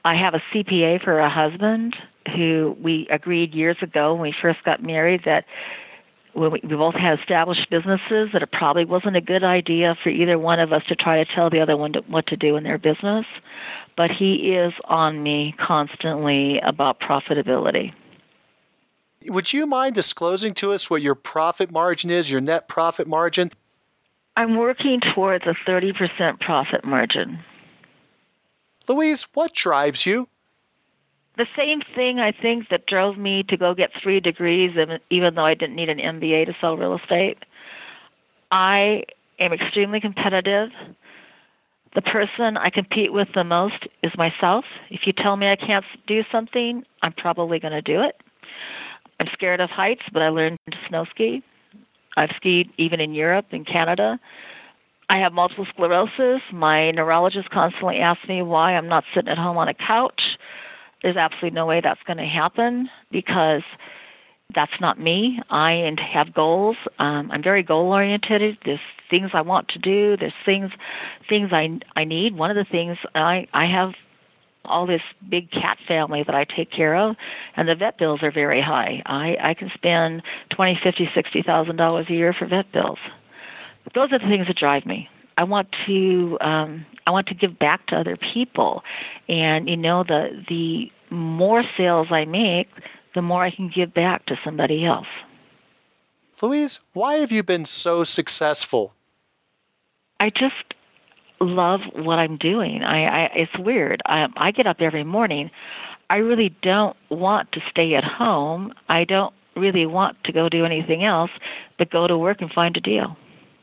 I have a C P A for a husband who we agreed years ago when we first got married that when we, we both had established businesses, that it probably wasn't a good idea for either one of us to try to tell the other one to, what to do in their business. But he is on me constantly about profitability. Would you mind disclosing to us what your profit margin is, your net profit margin? I'm working towards a thirty percent profit margin. Louise, what drives you? The same thing, I think, that drove me to go get three degrees, even though I didn't need an M B A to sell real estate. I am extremely competitive. The person I compete with the most is myself. If you tell me I can't do something, I'm probably going to do it. I'm scared of heights, but I learned to snow ski. I've skied even in Europe and Canada. I have multiple sclerosis. My neurologist constantly asks me why I'm not sitting at home on a couch. There's absolutely no way that's going to happen because that's not me. I have goals. Um, I'm very goal-oriented. There's things I want to do. There's things things I, I need. One of the things, I, I have all this big cat family that I take care of, and the vet bills are very high. I, I can spend twenty thousand dollars, fifty thousand dollars, sixty thousand dollars a year for vet bills. Those are the things that drive me. I want to um, I want to give back to other people, and you know the the more sales I make, the more I can give back to somebody else. Louise, why have you been so successful? I just love what I'm doing. I, I it's weird. I, I get up every morning. I really don't want to stay at home. I don't really want to go do anything else but go to work and find a deal.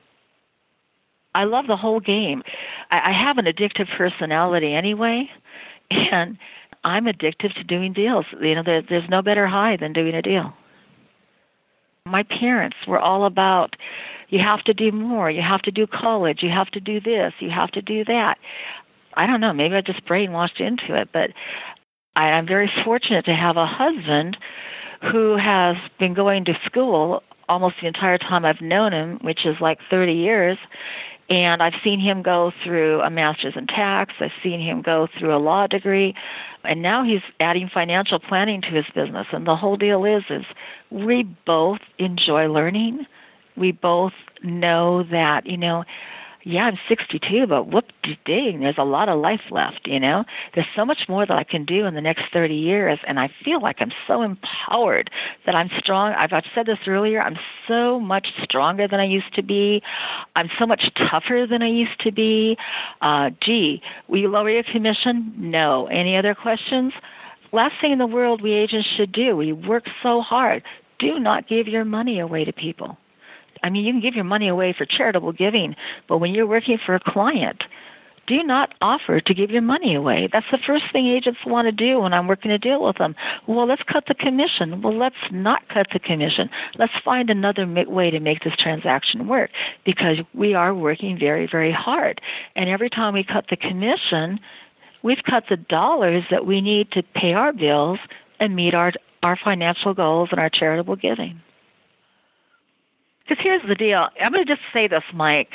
I love the whole game. I, I have an addictive personality anyway, and I'm addicted to doing deals. You know, there, there's no better high than doing a deal. My parents were all about, you have to do more, you have to do college, you have to do this, you have to do that. I don't know, maybe I just brainwashed into it, but I, I'm very fortunate to have a husband who has been going to school almost the entire time I've known him, which is like thirty years, and I've seen him go through a master's in tax, I've seen him go through a law degree, and now he's adding financial planning to his business. And the whole deal is, is we both enjoy learning. We both know that, you know, yeah, I'm sixty-two, but whoop-de-ding, there's a lot of life left, you know. There's so much more that I can do in the next thirty years, and I feel like I'm so empowered that I'm strong. I've, I've said this earlier, I'm so much stronger than I used to be. I'm so much tougher than I used to be. Uh, gee, will you lower your commission? No. Any other questions? Last thing in the world we agents should do, we work so hard. Do not give your money away to people. I mean, you can give your money away for charitable giving, but when you're working for a client, do not offer to give your money away. That's the first thing agents want to do when I'm working a deal with them. Well, let's cut the commission. Well, let's not cut the commission. Let's find another way to make this transaction work, because we are working very, very hard. And every time we cut the commission, we've cut the dollars that we need to pay our bills and meet our, our financial goals and our charitable giving. Because here's the deal. I'm going to just say this, Mike.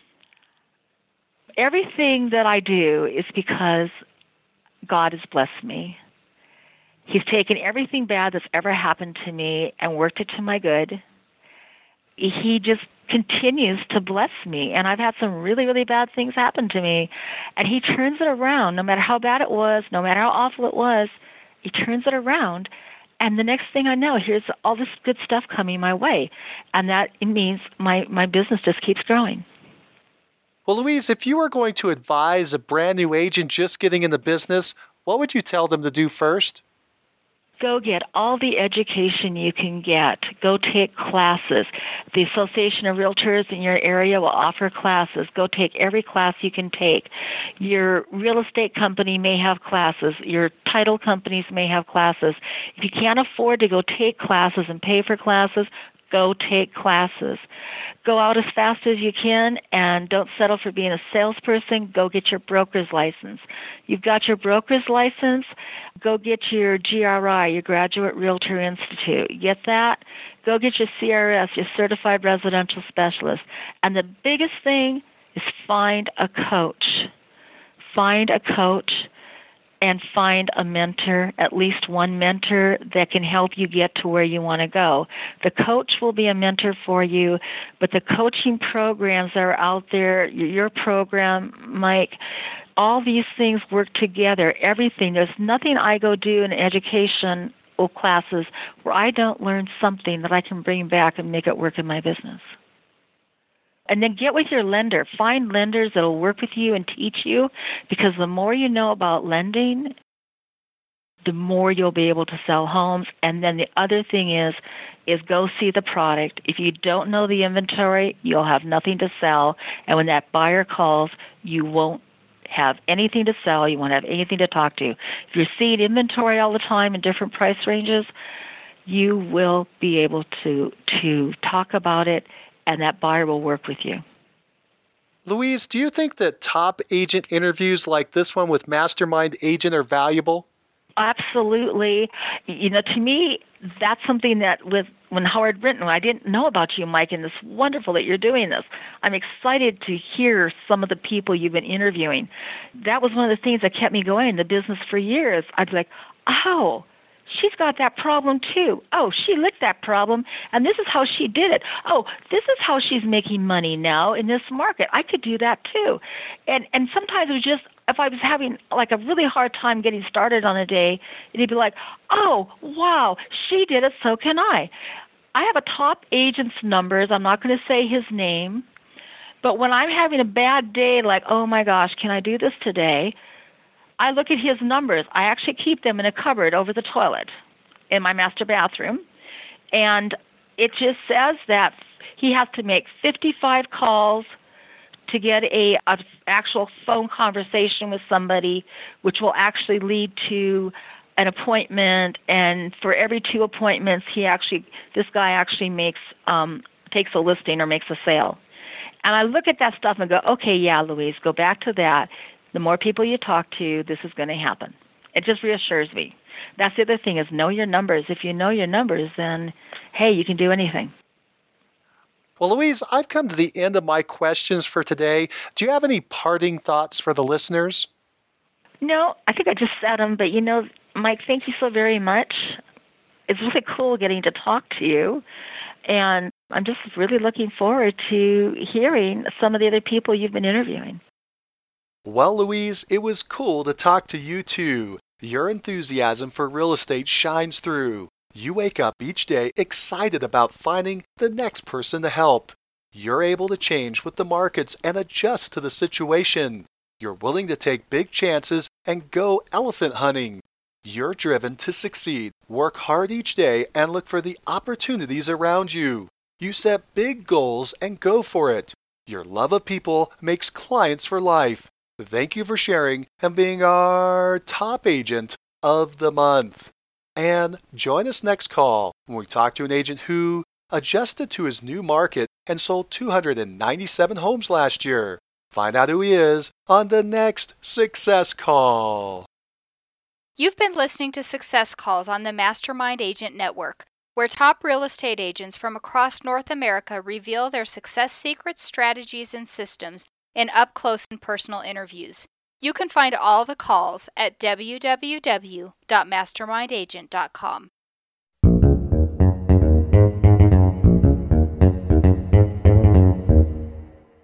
Everything that I do is because God has blessed me. He's taken everything bad that's ever happened to me and worked it to my good. He just continues to bless me. And I've had some really, really bad things happen to me. And he turns it around. No matter how bad it was, no matter how awful it was, he turns it around. And the next thing I know, here's all this good stuff coming my way. And that it means my, my business just keeps growing. Well, Louise, if you were going to advise a brand new agent just getting in the business, what would you tell them to do first? Go get all the education you can get. Go take classes. The Association of Realtors in your area will offer classes. Go take every class you can take. Your real estate company may have classes. Your title companies may have classes. If you can't afford to go take classes and pay for classes, go take classes. Go out as fast as you can, and don't settle for being a salesperson. Go get your broker's license. You've got your broker's license, go get your G R I, your Graduate Realtor Institute. Get that? Go get your C R S, your Certified Residential Specialist. And the biggest thing is find a coach. Find a coach. and find a mentor, at least one mentor that can help you get to where you want to go. The coach will be a mentor for you, but the coaching programs that are out there, your program, Mike, all these things work together, everything. There's nothing I go do in education or classes where I don't learn something that I can bring back and make it work in my business. And then get with your lender. Find lenders that will work with you and teach you, because the more you know about lending, the more you'll be able to sell homes. And then the other thing is, is go see the product. If you don't know the inventory, you'll have nothing to sell. And when that buyer calls, you won't have anything to sell. You won't have anything to talk to. If you're seeing inventory all the time in different price ranges, you will be able to to talk about it, and that buyer will work with you. Louise, do you think that top agent interviews like this one with Mastermind Agent are valuable? Absolutely. You know, to me, that's something that with when Howard Brinton, I didn't know about you, Mike, and it's wonderful that you're doing this. I'm excited to hear some of the people you've been interviewing. That was one of the things that kept me going in the business for years. I'd be like, oh, she's got that problem too. Oh, she licked that problem, and this is how she did it. Oh, this is how she's making money now in this market. I could do that too. And and sometimes it was just, if I was having like a really hard time getting started on a day, it'd be like, oh, wow, she did it, so can I. I have a top agent's numbers. I'm not going to say his name. But when I'm having a bad day, like, oh my gosh, can I do this today? I look at his numbers. I actually keep them in a cupboard over the toilet in my master bathroom. And it just says that he has to make fifty-five calls to get a, a actual phone conversation with somebody, which will actually lead to an appointment. And for every two appointments, he actually, this guy actually makes, um, takes a listing or makes a sale. And I look at that stuff and go, okay, yeah, Louise, go back to that. The more people you talk to, this is going to happen. It just reassures me. That's the other thing, is know your numbers. If you know your numbers, then, hey, you can do anything. Well, Louise, I've come to the end of my questions for today. Do you have any parting thoughts for the listeners? No, I think I just said them. But, you know, Mike, thank you so very much. It's really cool getting to talk to you. And I'm just really looking forward to hearing some of the other people you've been interviewing. Well, Louise, it was cool to talk to you too. Your enthusiasm for real estate shines through. You wake up each day excited about finding the next person to help. You're able to change with the markets and adjust to the situation. You're willing to take big chances and go elephant hunting. You're driven to succeed, work hard each day, and look for the opportunities around you. You set big goals and go for it. Your love of people makes clients for life. Thank you for sharing and being our top agent of the month. And join us next call when we talk to an agent who adjusted to his new market and sold two hundred ninety-seven homes last year. Find out who he is on the next Success Call. You've been listening to Success Calls on the Mastermind Agent Network, where top real estate agents from across North America reveal their success secrets, strategies, and systems in up-close and personal interviews. You can find all the calls at w w w dot mastermind agent dot com.